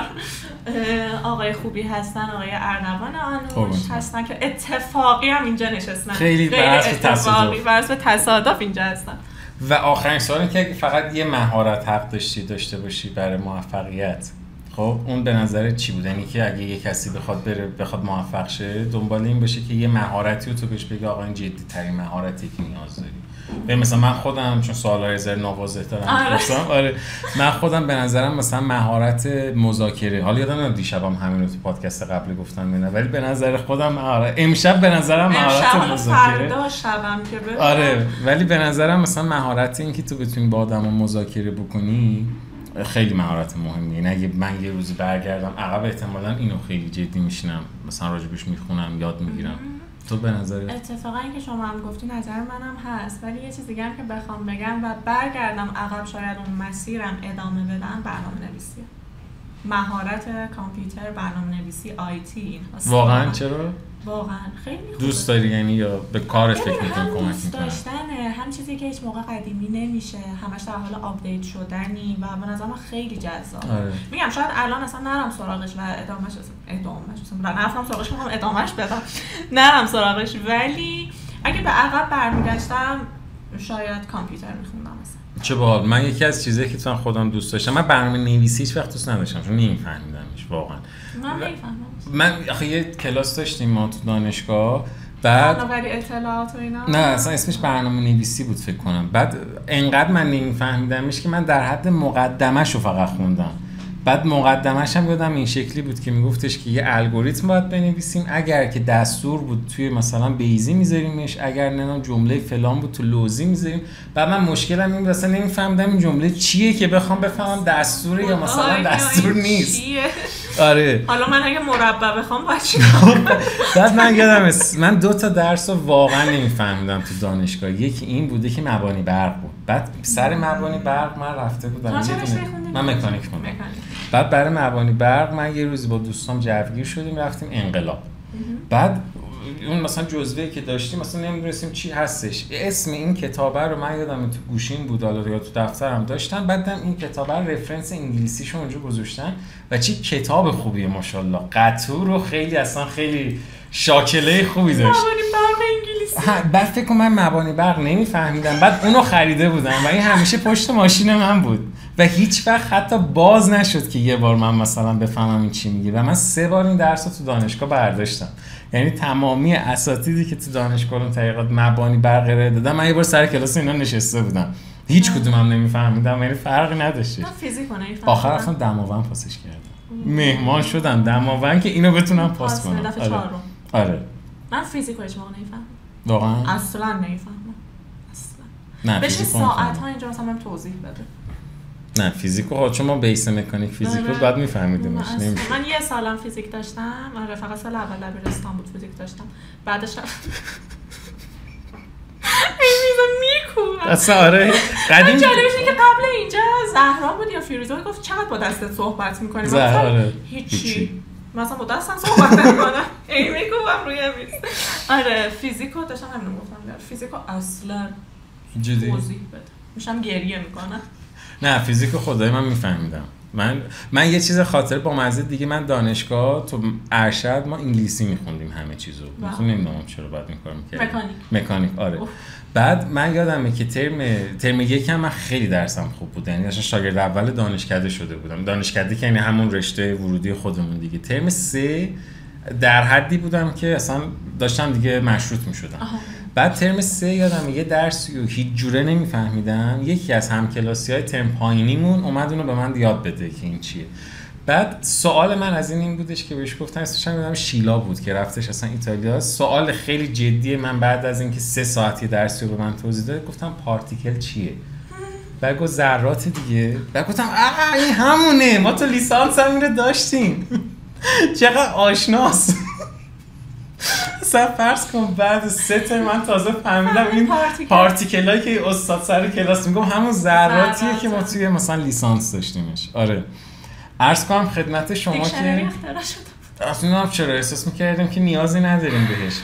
آقای خوبی هستن، آقای ارنوان آنوش هستن که اتفاقی هم اینجا نشستن، خیلی برس اتفاقی برس تصادف اینجا هستن. و آخرین سوالی که اگه فقط یه مهارت حق داشتی داشته باشی برای موفقیت، خب اون به نظرت چی بود؟ یعنی که اگه یه کسی بخواد بره بخواد موفق شه دنبال این باشه که یه مهارتی رو تو بهش بگی آقا این جدی ترین مهارتی که نیاز داری. به مثلا من خودم چون سوالای زر نوازه دارم می‌پرسم، آره من خودم به نظرم مثلا مهارت مذاکره، حالا یادم نمیاد دیشبم همین رو تو پادکست قبلی گفتم نه، ولی به نظر خودم مهارت امشب به نظرم مهارت مذاکره فردا شبم که ببینم، آره ولی به نظرم مثلا مهارت این که تو بتونی با آدمو مذاکره بکنی خیلی مهارت مهمیه. این اگه من یه روزی برگردم عقب احتمالاً اینو خیلی جدی میشینم مثلا راجبش میخونم یاد میگیرم. تو به نظرت؟ اتفاقا این که شما هم گفتی نظر منم هست، ولی یه چیز دیگه هم که بخوام بگم و برگردم عقب شاید اون مسیرم ادامه بدم، برنامه نویسیه. مهارت کامپیوتر، برنامه نویسی، آیتی این هست. واقعا چرا؟ واقعا خیلی خوبه. دوست داری یعنی یا به کارت فکر می‌کنی کمک می‌کنه؟ دوست داشتنه، هم چیزی که هیچ موقع قدیمی نمیشه، همش در حال آپدیت شدنی و به نظر من خیلی جذابه. آره. میگم شاید الان اصلا نرم سراغش و ادامهش ادامهش اصلا نرفتم سراغش، میخوام ادامهش بدم. نرم سراغش، ولی اگه به عقب برمیگشتم شاید کامپیوتر میخوندم مثلا. چه باحال. من یکی از چیزایی که تو خودم دوست داشتم، من برنامه نویسی هیچ وقت دوست نداشتم چون نمی‌فهمیدمش واقعا. من نمی‌فهمم. من آخه یه کلاس داشتیم ما تو دانشگاه، بعد فناوری اطلاعات و اینا، نه اصلا اسمش برنامه نویسی بود فکر کنم. بعد انقدر من نمی‌فهمیدمش که من در حد مقدمه‌شو فقط خوندم. بعد مقدمه‌ش هم یادم این شکلی بود که میگفتش که یه الگوریتم باید بنویسیم، اگر که دستور بود توی مثلا بیزی میذاریمش، اگر نه جمله فلان بود تو لوزی میذاریم. بعد من مشکلم این بود اصلا نمی‌فهمیدم این جمله چیه که بخوام بفهمم دستوره یا مثلا دستور نیست. آره حالا من اگه مربع بخوام باید چیکار؟ بعد من یادم من دو تا درس رو واقعا نمی‌فهمیدم تو دانشگاه. یکی این بوده که مبانی برق بود. بعد سر مبانی برق من رفته بودم من مکانیک خوندم. بعد برای مبانی برق من یه روزی با دوستام جوگیر شدیم رفتیم انقلاب. بعد اون مثلا جزوه‌ای که داشتیم مثلا نمی‌دونستیم چی هستش. اسم این کتابه رو من یادم تو گوشیم بود حالا یا تو دفترم داشتم. بعدم این کتابه رفرنس انگلیسیشو اونجا گذاشتن و چی کتاب خوبیه ماشاءالله. قطور رو خیلی اصلا خیلی شاکله خوبی داشت. مبانی برق انگلیسی. بعد فکر کنم من مبانی برق نمی‌فهمیدم. بعد اونو خریده بودم و این همیشه پشت ماشین من بود. و هیچ وقت حتی باز نشد که یه بار من مثلا بفهمم این چی میگه و من سه بار این درس رو تو دانشگاه برداشتم. یعنی تمامی اساتیدی که تو دانشگاه اون طریقات مبانی برقرار دادن من یه بار سر کلاس اینا نشسته بودم، هیچ کدومم نمیفهمیدم، یعنی فرقی نداشت. من فیزیک رو نمیفهمیدم. آخر رفتم دماوند پاسش کردم. مهمان شدم دماوند که اینو بتونم پاس کنم. دفعه چهارم. آره. من فیزیک رو هیچ موقع نمیفهمم. واقعا؟ اصلا نمیفهمم. اصلا. نه بشه ساعت ها اینجا مثلا بهم توضیح بده. نه فیزیکو ها چون ما بیس مکانیک فیزیک رو بعد میفهمیدیمش. من یه سالم فیزیک داشتم، من فقط سال اول دبیرستان بود فیزیک داشتم. بعدش میکوبم. اصلا آره قدیم جالبش اینه که قبل اینجا زهرا بود یا فیروزه گفت چقدر با دستت صحبت می‌کنی؟ زهرا آره. هیچی. مثلا با دستم صحبت نمی‌کنم. ای میکوبم روی میز. آره فیزیکو داشتم همین گفتم. فیزیکو اصلا جدی توضیح بده. میشم گریه می‌کنم. نه فیزیکو خدای من میفهمیدم. من من یه چیز خاطر با مزه دیگه، من دانشگاه تو ارشد ما انگلیسی میخوندیم همه چیزو. مثلا نمیدونم چرا بعد این کارو می‌کردم. مکانیک. مکانیک آره. اوه. بعد من یادمه که ترم ترم یکم من خیلی درسم خوب بود، یعنی اصلا شاگرد اول دانشکده شده بودم. دانشکده که یعنی همون رشته ورودی خودمون دیگه. ترم سه در حدی بودم که اصلا داشتم دیگه مشروط می‌شدم. بعد ترم سه یادم یه درسی رو هیچ جوره نمیفهمیدم، یکی از همکلاسی‌های ترم پایینیمون اومد اونو به من یاد بده که این چیه. بعد سوال من از این این بودش که بهش گفتم اسمش هم شیلا بود که رفتش اصلا ایتالیا. سوال خیلی جدیه. من بعد از اینکه سه ساعت یه درسی رو به من توضیح داد گفتم پارتیکل چیه؟ بعد گفت ذرات دیگه. بعد گفتم آ این همونه، ما تو لیسانس هم اینو داشتیم. چقدر آشناست. اصلا فرض کن بعد سه ترم من تازه فهمیدم این پارتیکلایی که استاد سر کلاس میگم همون ذراتیه که ما توی مثلا لیسانس داشتیمش. آره عرض کنم خدمت شما که اصلا هم چرا احساس میکردیم که نیازی نداریم بهش.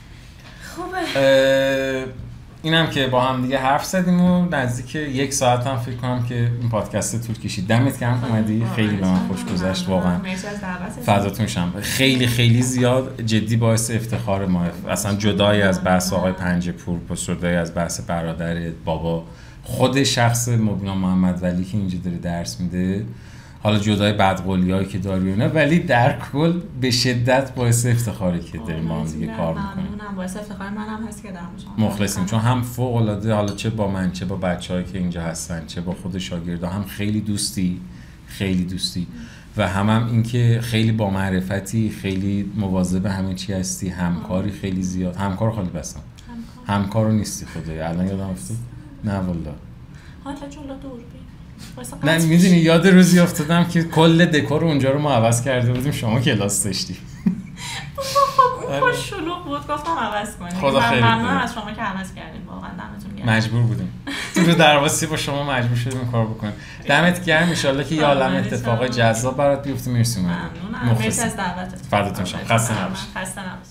خوبه. اینم که با هم دیگه حرف زدیم و نزدیک یک ساعت هم فکر کنم که این پادکست طول کشید. دمت گرم اومدی، خیلی به من خوش گذشت واقعا. فداتون شم. خیلی خیلی زیاد جدی باعث افتخار ما، اصلا جدای از بحث آقای پنجپور، جدای از بحث برادر بابا، خود شخص مبینا محمد ولی که اینجا داره درس میده، حالا جدای بدقولیایی که داری نه، ولی در کل به شدت باعث افتخاره که داریم با هم دیگه کار میکنیم. ممنونم، باعث افتخار منم هست که دارم شما مخلصیم، چون هم فوق العاده حالا چه با من چه با بچه‌هایی که اینجا هستن چه با خود شاگردا هم خیلی دوستی خیلی دوستی و هم هم این که خیلی با معرفتی، خیلی مواظب همه چی هستی، همکاری خیلی زیاد. همکار خالی بسم همکارو نیستی خدایا. الان یادم افتاد نه والله حالا جلو دور بی نه میدونی یاد روزی افتادم که کل دکور اونجا رو ما عوض کرده بودیم، شما کلاس داشتی. خب اون خوش شلوغ بود گفتم عوض کنیم. خدا خیلی ممنونم از شما که عوض کردین، واقعا دمتون گرم. مجبور بودیم تو رو درواسی با شما مجبور شدیم کار بکنیم. دمت گرم، ان شاءالله که یه عالم اتفاقای جذاب برات بیفته. مرسی. ممنونم، مرسی از دعوتت. فداتون شم. خسته نباشید. خسته نباشید.